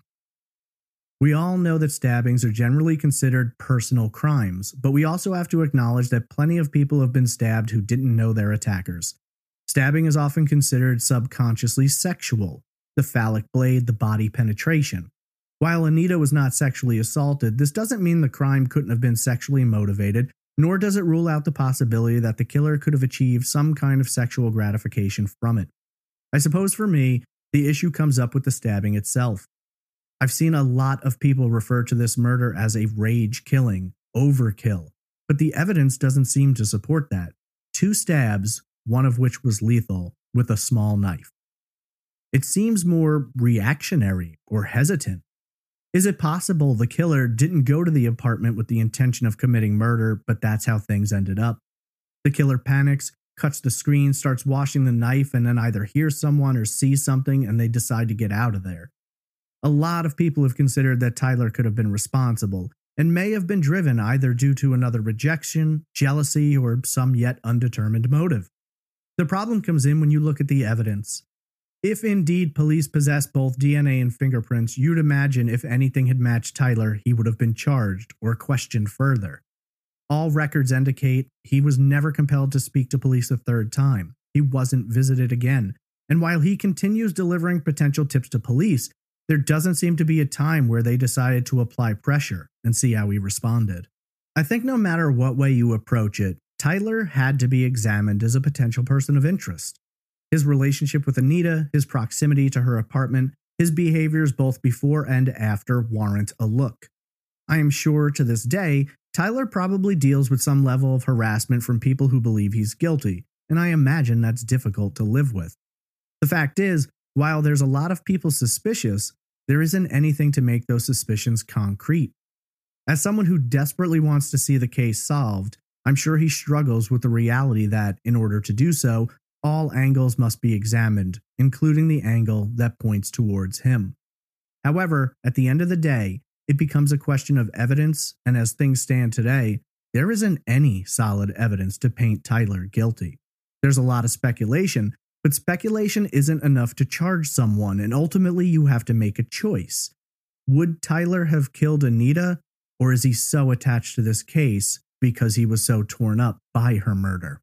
Speaker 1: We all know that stabbings are generally considered personal crimes, but we also have to acknowledge that plenty of people have been stabbed who didn't know their attackers. Stabbing is often considered subconsciously sexual, the phallic blade, the body penetration. While Anita was not sexually assaulted, this doesn't mean the crime couldn't have been sexually motivated, nor does it rule out the possibility that the killer could have achieved some kind of sexual gratification from it. I suppose for me, the issue comes up with the stabbing itself. I've seen a lot of people refer to this murder as a rage killing, overkill, but the evidence doesn't seem to support that. 2 stabs, one of which was lethal, with a small knife. It seems more reactionary or hesitant. Is it possible the killer didn't go to the apartment with the intention of committing murder, but that's how things ended up? The killer panics, cuts the screen, starts washing the knife, and then either hears someone or sees something and they decide to get out of there. A lot of people have considered that Tyler could have been responsible and may have been driven either due to another rejection, jealousy, or some yet undetermined motive. The problem comes in when you look at the evidence. If indeed police possess both DNA and fingerprints, you'd imagine if anything had matched Tyler, he would have been charged or questioned further. All records indicate he was never compelled to speak to police a 3rd time. He wasn't visited again. And while he continues delivering potential tips to police, there doesn't seem to be a time where they decided to apply pressure and see how he responded. I think no matter what way you approach it, Tyler had to be examined as a potential person of interest. His relationship with Anita, his proximity to her apartment, his behaviors both before and after warrant a look. I am sure to this day, Tyler probably deals with some level of harassment from people who believe he's guilty, and I imagine that's difficult to live with. The fact is, while there's a lot of people suspicious, there isn't anything to make those suspicions concrete. As someone who desperately wants to see the case solved, I'm sure he struggles with the reality that, in order to do so, all angles must be examined, including the angle that points towards him. However, at the end of the day, it becomes a question of evidence, and as things stand today, there isn't any solid evidence to paint Tyler guilty. There's a lot of speculation, but speculation isn't enough to charge someone, and ultimately you have to make a choice. Would Tyler have killed Anita, or is he so attached to this case because he was so torn up by her murder?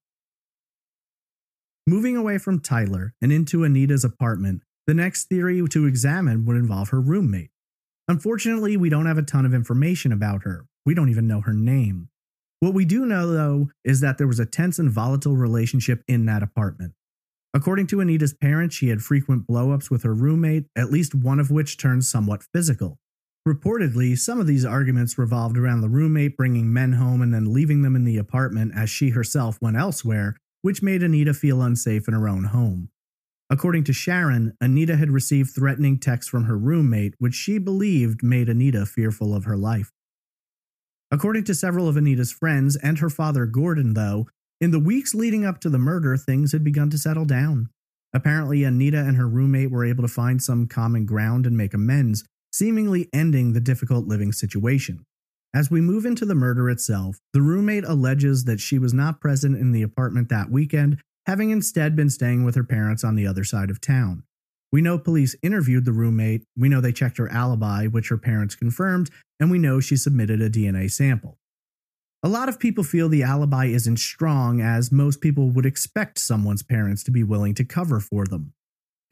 Speaker 1: Moving away from Tyler and into Anita's apartment, the next theory to examine would involve her roommate. Unfortunately, we don't have a ton of information about her. We don't even know her name. What we do know, though, is that there was a tense and volatile relationship in that apartment. According to Anita's parents, she had frequent blow-ups with her roommate, at least one of which turned somewhat physical. Reportedly, some of these arguments revolved around the roommate bringing men home and then leaving them in the apartment as she herself went elsewhere, which made Anita feel unsafe in her own home. According to Sharon, Anita had received threatening texts from her roommate, which she believed made Anita fearful of her life. According to several of Anita's friends and her father Gordon, though, in the weeks leading up to the murder, things had begun to settle down. Apparently, Anita and her roommate were able to find some common ground and make amends, seemingly ending the difficult living situation. As we move into the murder itself, the roommate alleges that she was not present in the apartment that weekend, having instead been staying with her parents on the other side of town. We know police interviewed the roommate, we know they checked her alibi, which her parents confirmed, and we know she submitted a DNA sample. A lot of people feel the alibi isn't strong, as most people would expect someone's parents to be willing to cover for them.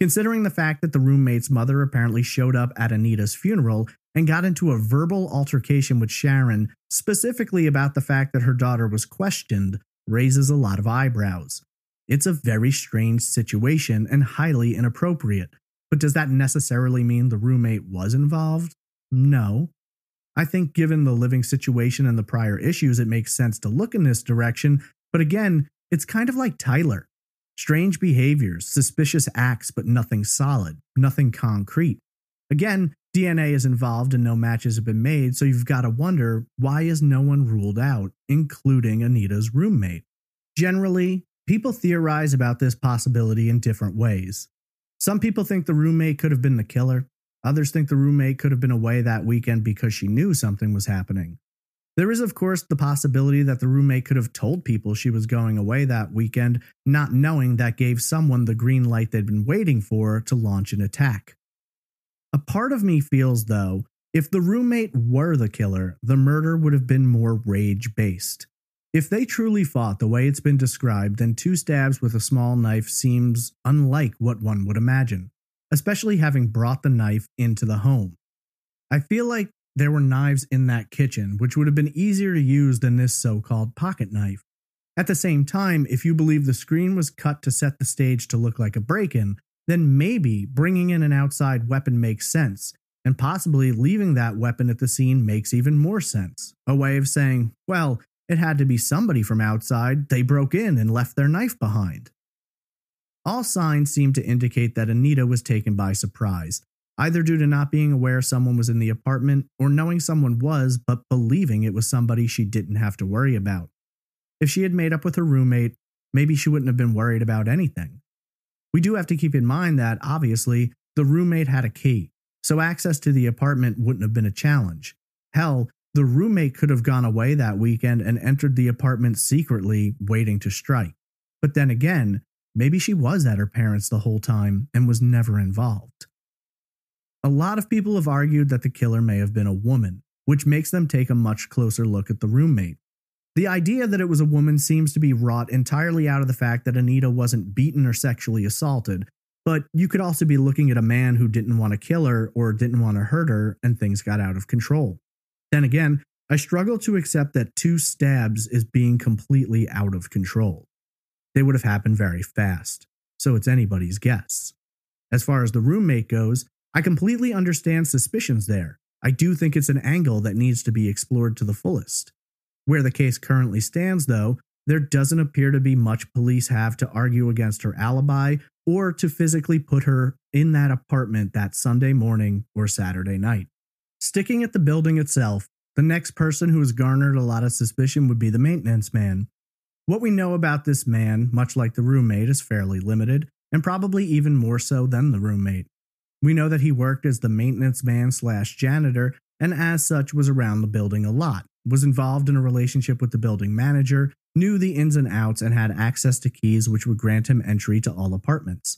Speaker 1: Considering the fact that the roommate's mother apparently showed up at Anita's funeral and got into a verbal altercation with Sharon, specifically about the fact that her daughter was questioned, raises a lot of eyebrows. It's a very strange situation and highly inappropriate, but does that necessarily mean the roommate was involved? No. I think given the living situation and the prior issues, it makes sense to look in this direction, but again, it's kind of like Tyler. Strange behaviors, suspicious acts, but nothing solid, nothing concrete. Again, DNA is involved and no matches have been made, so you've got to wonder, why is no one ruled out, including Anita's roommate? Generally, people theorize about this possibility in different ways. Some people think the roommate could have been the killer. Others think the roommate could have been away that weekend because she knew something was happening. There is, of course, the possibility that the roommate could have told people she was going away that weekend, not knowing that gave someone the green light they'd been waiting for to launch an attack. A part of me feels, though, if the roommate were the killer, the murder would have been more rage-based. If they truly fought the way it's been described, then 2 stabs with a small knife seems unlike what one would imagine, especially having brought the knife into the home. I feel like there were knives in that kitchen, which would have been easier to use than this so-called pocket knife. At the same time, if you believe the screen was cut to set the stage to look like a break-in, then maybe bringing in an outside weapon makes sense, and possibly leaving that weapon at the scene makes even more sense. A way of saying, well, it had to be somebody from outside, they broke in and left their knife behind. All signs seem to indicate that Anita was taken by surprise, either due to not being aware someone was in the apartment or knowing someone was but believing it was somebody she didn't have to worry about. If she had made up with her roommate, maybe she wouldn't have been worried about anything. We do have to keep in mind that, obviously, the roommate had a key, so access to the apartment wouldn't have been a challenge. Hell, the roommate could have gone away that weekend and entered the apartment secretly, waiting to strike. But then again, maybe she was at her parents' the whole time and was never involved. A lot of people have argued that the killer may have been a woman, which makes them take a much closer look at the roommate. The idea that it was a woman seems to be wrought entirely out of the fact that Anita wasn't beaten or sexually assaulted, but you could also be looking at a man who didn't want to kill her or didn't want to hurt her and things got out of control. Then again, I struggle to accept that 2 stabs is being completely out of control. They would have happened very fast, so it's anybody's guess. As far as the roommate goes, I completely understand suspicions there. I do think it's an angle that needs to be explored to the fullest. Where the case currently stands, though, there doesn't appear to be much police have to argue against her alibi or to physically put her in that apartment that Sunday morning or Saturday night. Sticking at the building itself, the next person who has garnered a lot of suspicion would be the maintenance man. What we know about this man, much like the roommate, is fairly limited, and probably even more so than the roommate. We know that he worked as the maintenance man/janitor, and as such was around the building a lot, was involved in a relationship with the building manager, knew the ins and outs, and had access to keys which would grant him entry to all apartments.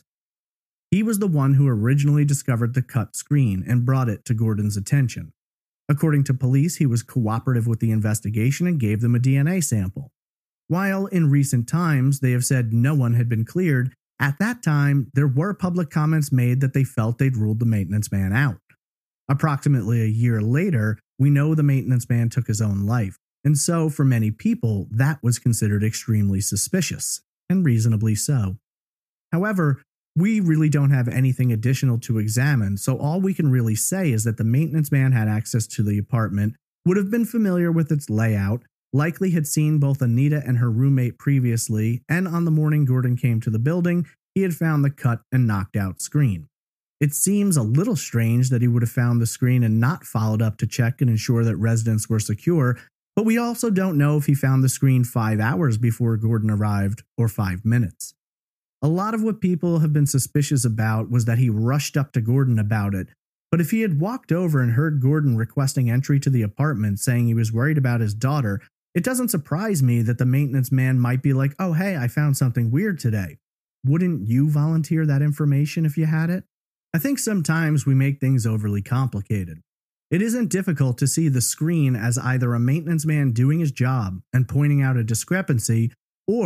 Speaker 1: He was the one who originally discovered the cut screen and brought it to Gordon's attention. According to police, he was cooperative with the investigation and gave them a DNA sample. While in recent times they have said no one had been cleared, at that time there were public comments made that they felt they'd ruled the maintenance man out. Approximately a year later, we know the maintenance man took his own life, and so for many people that was considered extremely suspicious, and reasonably so. However, we really don't have anything additional to examine, so all we can really say is that the maintenance man had access to the apartment, would have been familiar with its layout, likely had seen both Anita and her roommate previously, and on the morning Gordon came to the building, he had found the cut and knocked out screen. It seems a little strange that he would have found the screen and not followed up to check and ensure that residents were secure, but we also don't know if he found the screen 5 hours before Gordon arrived or 5 minutes. A lot of what people have been suspicious about was that he rushed up to Gordon about it, but if he had walked over and heard Gordon requesting entry to the apartment saying he was worried about his daughter, it doesn't surprise me that the maintenance man might be like, "Oh hey, I found something weird today." Wouldn't you volunteer that information if you had it? I think sometimes we make things overly complicated. It isn't difficult to see the screen as either a maintenance man doing his job and pointing out a discrepancy, or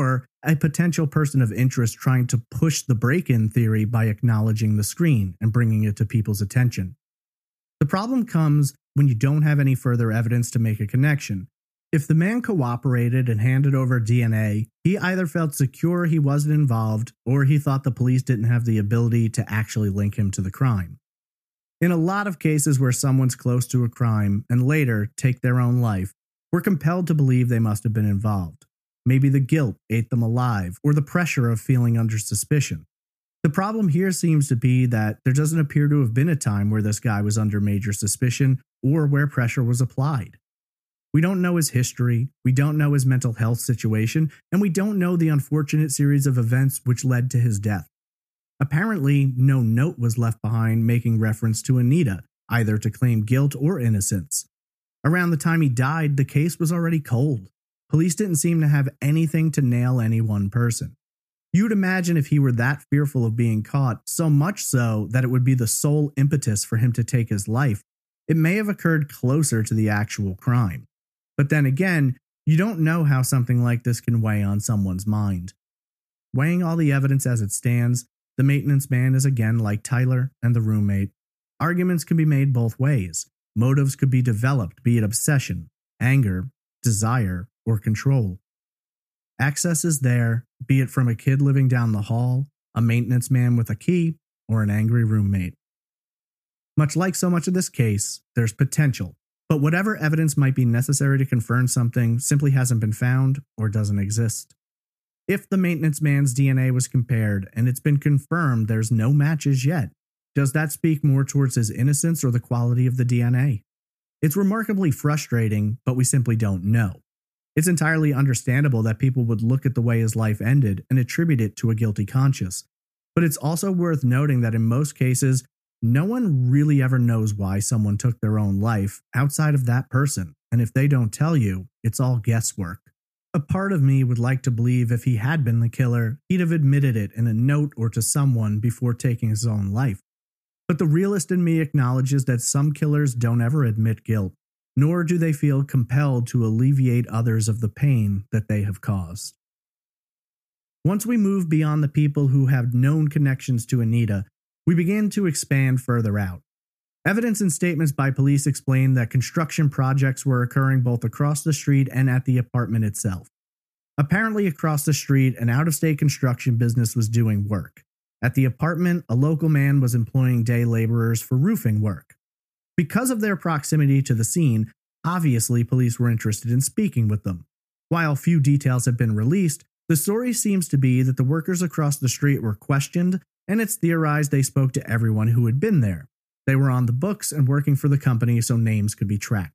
Speaker 1: a potential person of interest trying to push the break-in theory by acknowledging the screen and bringing it to people's attention. The problem comes when you don't have any further evidence to make a connection. If the man cooperated and handed over DNA, he either felt secure he wasn't involved or he thought the police didn't have the ability to actually link him to the crime. In a lot of cases where someone's close to a crime and later take their own life, we're compelled to believe they must have been involved. Maybe the guilt ate them alive, or the pressure of feeling under suspicion. The problem here seems to be that there doesn't appear to have been a time where this guy was under major suspicion or where pressure was applied. We don't know his history, we don't know his mental health situation, and we don't know the unfortunate series of events which led to his death. Apparently, no note was left behind making reference to Anita, either to claim guilt or innocence. Around the time he died, the case was already cold. Police didn't seem to have anything to nail any one person. You'd imagine if he were that fearful of being caught, so much so that it would be the sole impetus for him to take his life, it may have occurred closer to the actual crime. But then again, you don't know how something like this can weigh on someone's mind. Weighing all the evidence as it stands, the maintenance man is again like Tyler and the roommate. Arguments can be made both ways. Motives could be developed, be it obsession, anger, desire, or control. Access is there, be it from a kid living down the hall, a maintenance man with a key, or an angry roommate. Much like so much of this case, there's potential, but whatever evidence might be necessary to confirm something simply hasn't been found or doesn't exist. If the maintenance man's DNA was compared and it's been confirmed there's no matches yet, does that speak more towards his innocence or the quality of the DNA? It's remarkably frustrating, but we simply don't know. It's entirely understandable that people would look at the way his life ended and attribute it to a guilty conscience. But it's also worth noting that in most cases, no one really ever knows why someone took their own life outside of that person, and if they don't tell you, it's all guesswork. A part of me would like to believe if he had been the killer, he'd have admitted it in a note or to someone before taking his own life. But the realist in me acknowledges that some killers don't ever admit guilt, nor do they feel compelled to alleviate others of the pain that they have caused. Once we move beyond the people who have known connections to Anita, we begin to expand further out. Evidence and statements by police explain that construction projects were occurring both across the street and at the apartment itself. Apparently, across the street, an out-of-state construction business was doing work. At the apartment, a local man was employing day laborers for roofing work. Because of their proximity to the scene, obviously police were interested in speaking with them. While few details have been released, the story seems to be that the workers across the street were questioned, and it's theorized they spoke to everyone who had been there. They were on the books and working for the company so names could be tracked.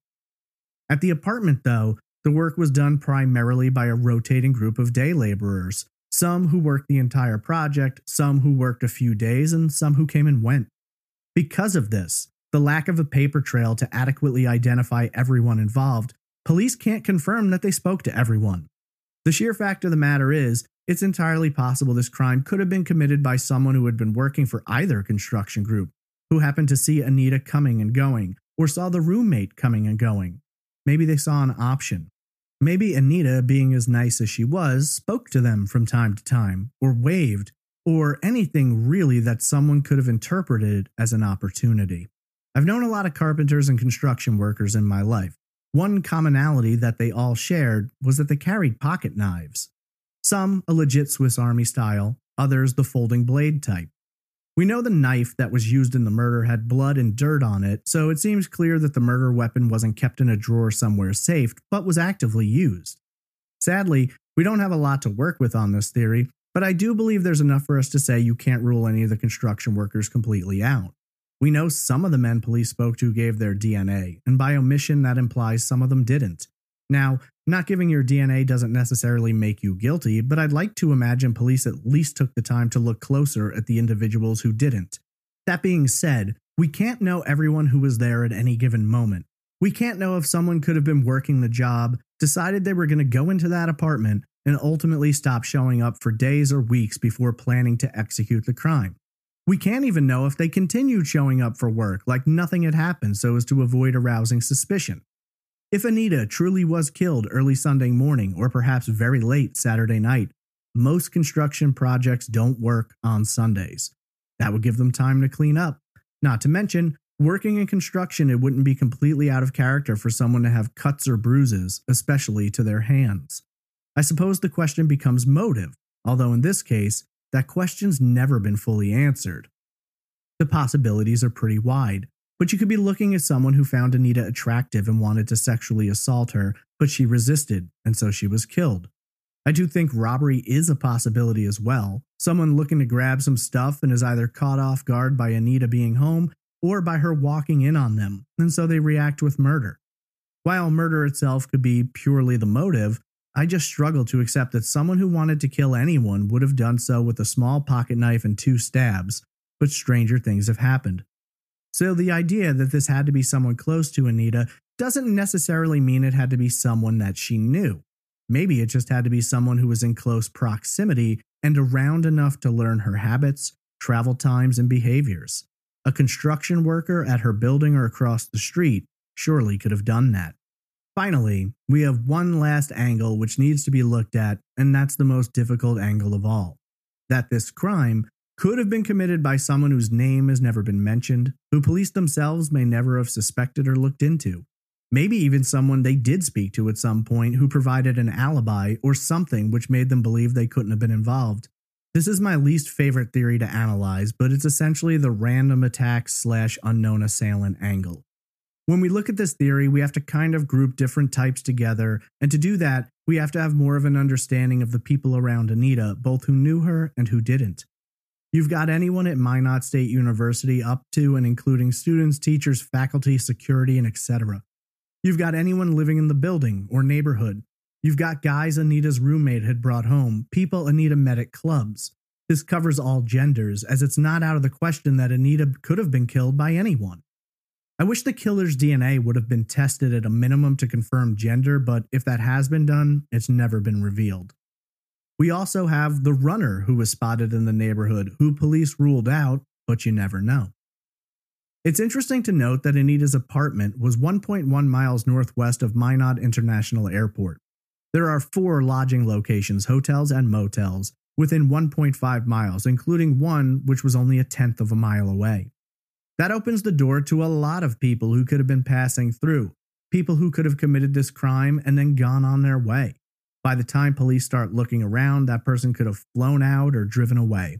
Speaker 1: At the apartment, though, the work was done primarily by a rotating group of day laborers, some who worked the entire project, some who worked a few days, and some who came and went. Because of this, the lack of a paper trail to adequately identify everyone involved, police can't confirm that they spoke to everyone. The sheer fact of the matter is, it's entirely possible this crime could have been committed by someone who had been working for either construction group, who happened to see Anita coming and going, or saw the roommate coming and going. Maybe they saw an option. Maybe Anita, being as nice as she was, spoke to them from time to time, or waved, or anything really that someone could have interpreted as an opportunity. I've known a lot of carpenters and construction workers in my life. One commonality that they all shared was that they carried pocket knives. Some a legit Swiss Army style, others the folding blade type. We know the knife that was used in the murder had blood and dirt on it, so it seems clear that the murder weapon wasn't kept in a drawer somewhere safe, but was actively used. Sadly, we don't have a lot to work with on this theory, but I do believe there's enough for us to say you can't rule any of the construction workers completely out. We know some of the men police spoke to gave their DNA, and by omission that implies some of them didn't. Now, not giving your DNA doesn't necessarily make you guilty, but I'd like to imagine police at least took the time to look closer at the individuals who didn't. That being said, we can't know everyone who was there at any given moment. We can't know if someone could have been working the job, decided they were going to go into that apartment, and ultimately stop showing up for days or weeks before planning to execute the crime. We can't even know if they continued showing up for work like nothing had happened so as to avoid arousing suspicion. If Anita truly was killed early Sunday morning or perhaps very late Saturday night, Most construction projects don't work on Sundays. That would give them time to clean up. Not to mention, working in construction, it wouldn't be completely out of character for someone to have cuts or bruises, especially to their hands. I suppose the question becomes motive, although in this case, that question's never been fully answered. The possibilities are pretty wide, but you could be looking at someone who found Anita attractive and wanted to sexually assault her, but she resisted, and so she was killed. I do think robbery is a possibility as well. Someone looking to grab some stuff and is either caught off guard by Anita being home or by her walking in on them, and so they react with murder. While murder itself could be purely the motive, I just struggle to accept that someone who wanted to kill anyone would have done so with a small pocket knife and 2 stabs, but stranger things have happened. So the idea that this had to be someone close to Anita doesn't necessarily mean it had to be someone that she knew. Maybe it just had to be someone who was in close proximity and around enough to learn her habits, travel times, and behaviors. A construction worker at her building or across the street surely could have done that. Finally, we have one last angle which needs to be looked at, and that's the most difficult angle of all. That this crime could have been committed by someone whose name has never been mentioned, who police themselves may never have suspected or looked into. Maybe even someone they did speak to at some point who provided an alibi or something which made them believe they couldn't have been involved. This is my least favorite theory to analyze, but it's essentially the random attack / unknown assailant angle. When we look at this theory, we have to kind of group different types together, and to do that, we have to have more of an understanding of the people around Anita, both who knew her and who didn't. You've got anyone at Minot State University up to and including students, teachers, faculty, security, and etc. You've got anyone living in the building or neighborhood. You've got guys Anita's roommate had brought home, people Anita met at clubs. This covers all genders, as it's not out of the question that Anita could have been killed by anyone. I wish the killer's DNA would have been tested at a minimum to confirm gender, but if that has been done, it's never been revealed. We also have the runner who was spotted in the neighborhood, who police ruled out, but you never know. It's interesting to note that Anita's apartment was 1.1 miles northwest of Minot International Airport. There are 4 lodging locations, hotels and motels, within 1.5 miles, including one which was only a tenth of a mile away. That opens the door to a lot of people who could have been passing through, people who could have committed this crime and then gone on their way. By the time police start looking around, that person could have flown out or driven away.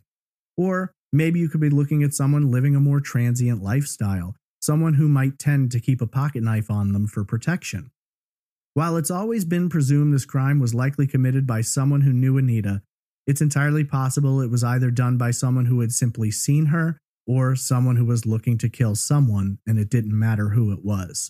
Speaker 1: Or maybe you could be looking at someone living a more transient lifestyle, someone who might tend to keep a pocket knife on them for protection. While it's always been presumed this crime was likely committed by someone who knew Anita, it's entirely possible it was either done by someone who had simply seen her or someone who was looking to kill someone and it didn't matter who it was.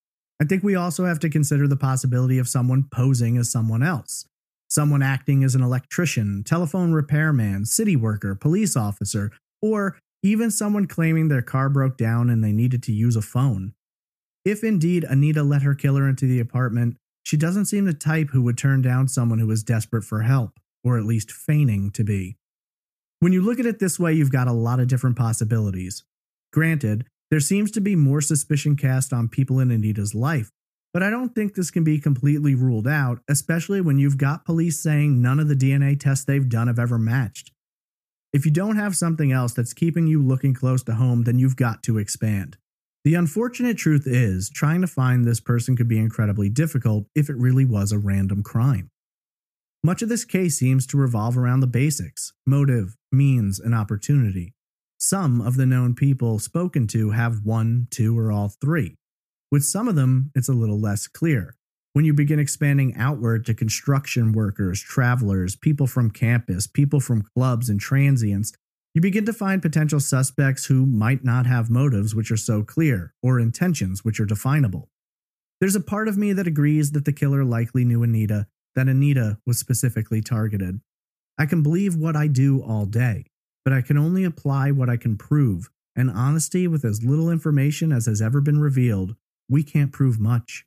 Speaker 1: I think we also have to consider the possibility of someone posing as someone else. Someone acting as an electrician, telephone repairman, city worker, police officer, or even someone claiming their car broke down and they needed to use a phone. If indeed Anita let her killer into the apartment, she doesn't seem the type who would turn down someone who was desperate for help, or at least feigning to be. When you look at it this way, you've got a lot of different possibilities. Granted, there seems to be more suspicion cast on people in Anita's life, but I don't think this can be completely ruled out, especially when you've got police saying none of the DNA tests they've done have ever matched. If you don't have something else that's keeping you looking close to home, then you've got to expand. The unfortunate truth is, trying to find this person could be incredibly difficult if it really was a random crime. Much of this case seems to revolve around the basics: motive, means, and opportunity. Some of the known people spoken to have 1, 2, or all 3. With some of them, it's a little less clear. When you begin expanding outward to construction workers, travelers, people from campus, people from clubs, and transients, you begin to find potential suspects who might not have motives which are so clear, or intentions which are definable. There's a part of me that agrees that the killer likely knew Anita, that Anita was specifically targeted. I can believe what I do all day, but I can only apply what I can prove, and honesty with as little information as has ever been revealed, we can't prove much.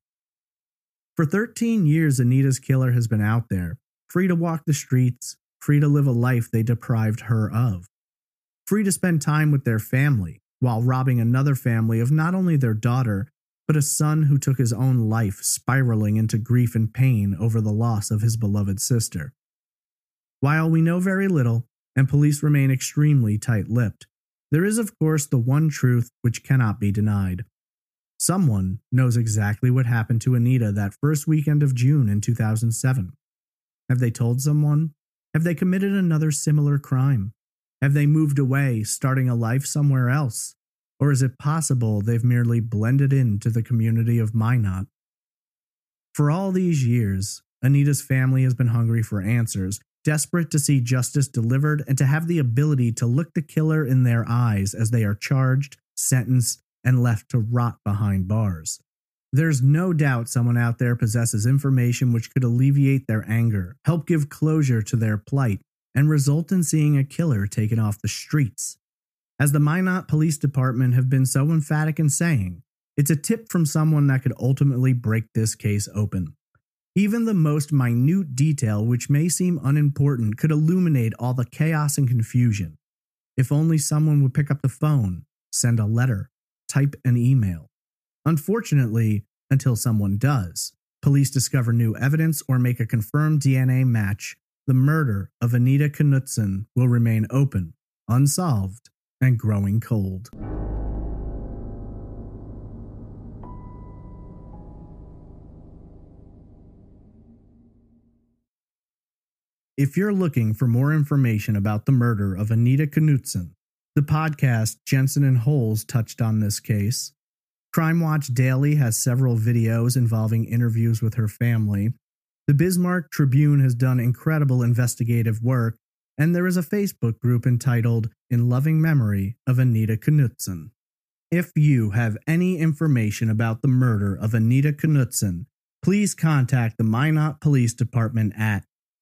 Speaker 1: For 13 years, Anita's killer has been out there, free to walk the streets, free to live a life they deprived her of, free to spend time with their family, while robbing another family of not only their daughter, but a son who took his own life, spiraling into grief and pain over the loss of his beloved sister. While we know very little, and police remain extremely tight-lipped, there is of course the one truth which cannot be denied. Someone knows exactly what happened to Anita that first weekend of June in 2007. Have they told someone? Have they committed another similar crime? Have they moved away, starting a life somewhere else? Or is it possible they've merely blended into the community of Minot? For all these years, Anita's family has been hungry for answers, desperate to see justice delivered and to have the ability to look the killer in their eyes as they are charged, sentenced, and left to rot behind bars. There's no doubt someone out there possesses information which could alleviate their anger, help give closure to their plight, and result in seeing a killer taken off the streets. As the Minot Police Department have been so emphatic in saying, it's a tip from someone that could ultimately break this case open. Even the most minute detail which may seem unimportant could illuminate all the chaos and confusion. If only someone would pick up the phone, send a letter, type an email. Unfortunately, until someone does, police discover new evidence or make a confirmed DNA match, the murder of Anita Knutson will remain open, unsolved, and growing cold. If you're looking for more information about the murder of Anita Knutson, the podcast Jensen and Holes touched on this case. Crime Watch Daily has several videos involving interviews with her family. The Bismarck Tribune has done incredible investigative work, and there is a Facebook group entitled In Loving Memory of Anita Knutson. If you have any information about the murder of Anita Knutson, please contact the Minot Police Department at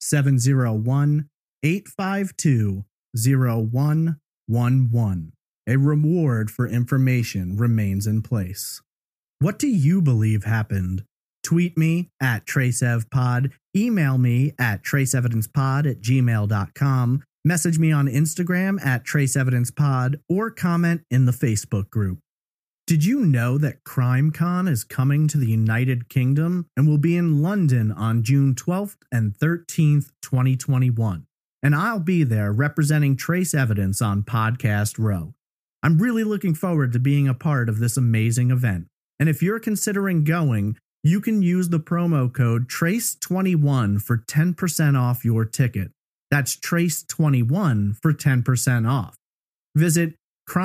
Speaker 1: 701-852-0111. A reward for information remains in place. What do you believe happened? Tweet me at TraceEvPod, email me at traceevidencepod@gmail.com, message me on Instagram at TraceEvidencePod, or comment in the Facebook group. Did you know that CrimeCon is coming to the United Kingdom and will be in London on June 12th and 13th, 2021? And I'll be there representing Trace Evidence on Podcast Row. I'm really looking forward to being a part of this amazing event. And if you're considering going, you can use the promo code TRACE21 for 10% off your ticket. That's TRACE21 for 10% off. Visit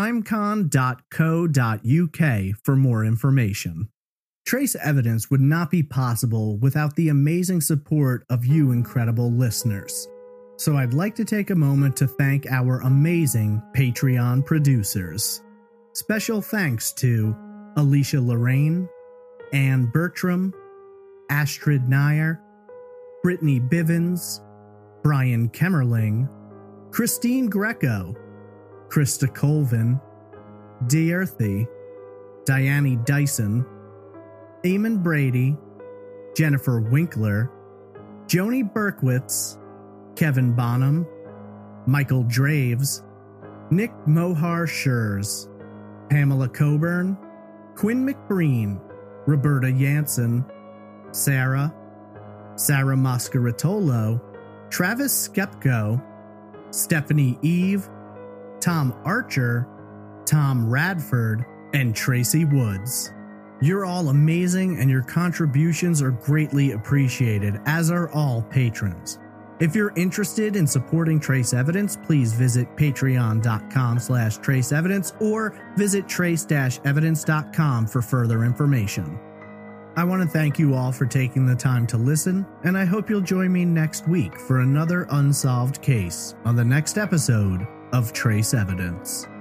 Speaker 1: crimecon.co.uk for more information. Trace Evidence would not be possible without the amazing support of you incredible listeners. So I'd like to take a moment to thank our amazing Patreon producers. Special thanks to Alicia Lorraine, Anne Bertram, Astrid Nair, Brittany Bivens, Brian Kemmerling, Christine Greco, Krista Colvin, D'Earthy, Diane Dyson, Eamon Brady, Jennifer Winkler, Joni Berkowitz, Kevin Bonham, Michael Draves, Nick Mohar Schurz, Pamela Coburn, Quinn McBreen, Roberta Jansen, Sarah Mascaritolo, Travis Skepko, Stephanie Eve, Tom Archer, Tom Radford, and Tracy Woods. You're all amazing and your contributions are greatly appreciated, as are all patrons. If you're interested in supporting Trace Evidence, please visit patreon.com/traceevidence or visit trace-evidence.com for further information. I want to thank you all for taking the time to listen, and I hope you'll join me next week for another unsolved case on the next episode of Trace Evidence.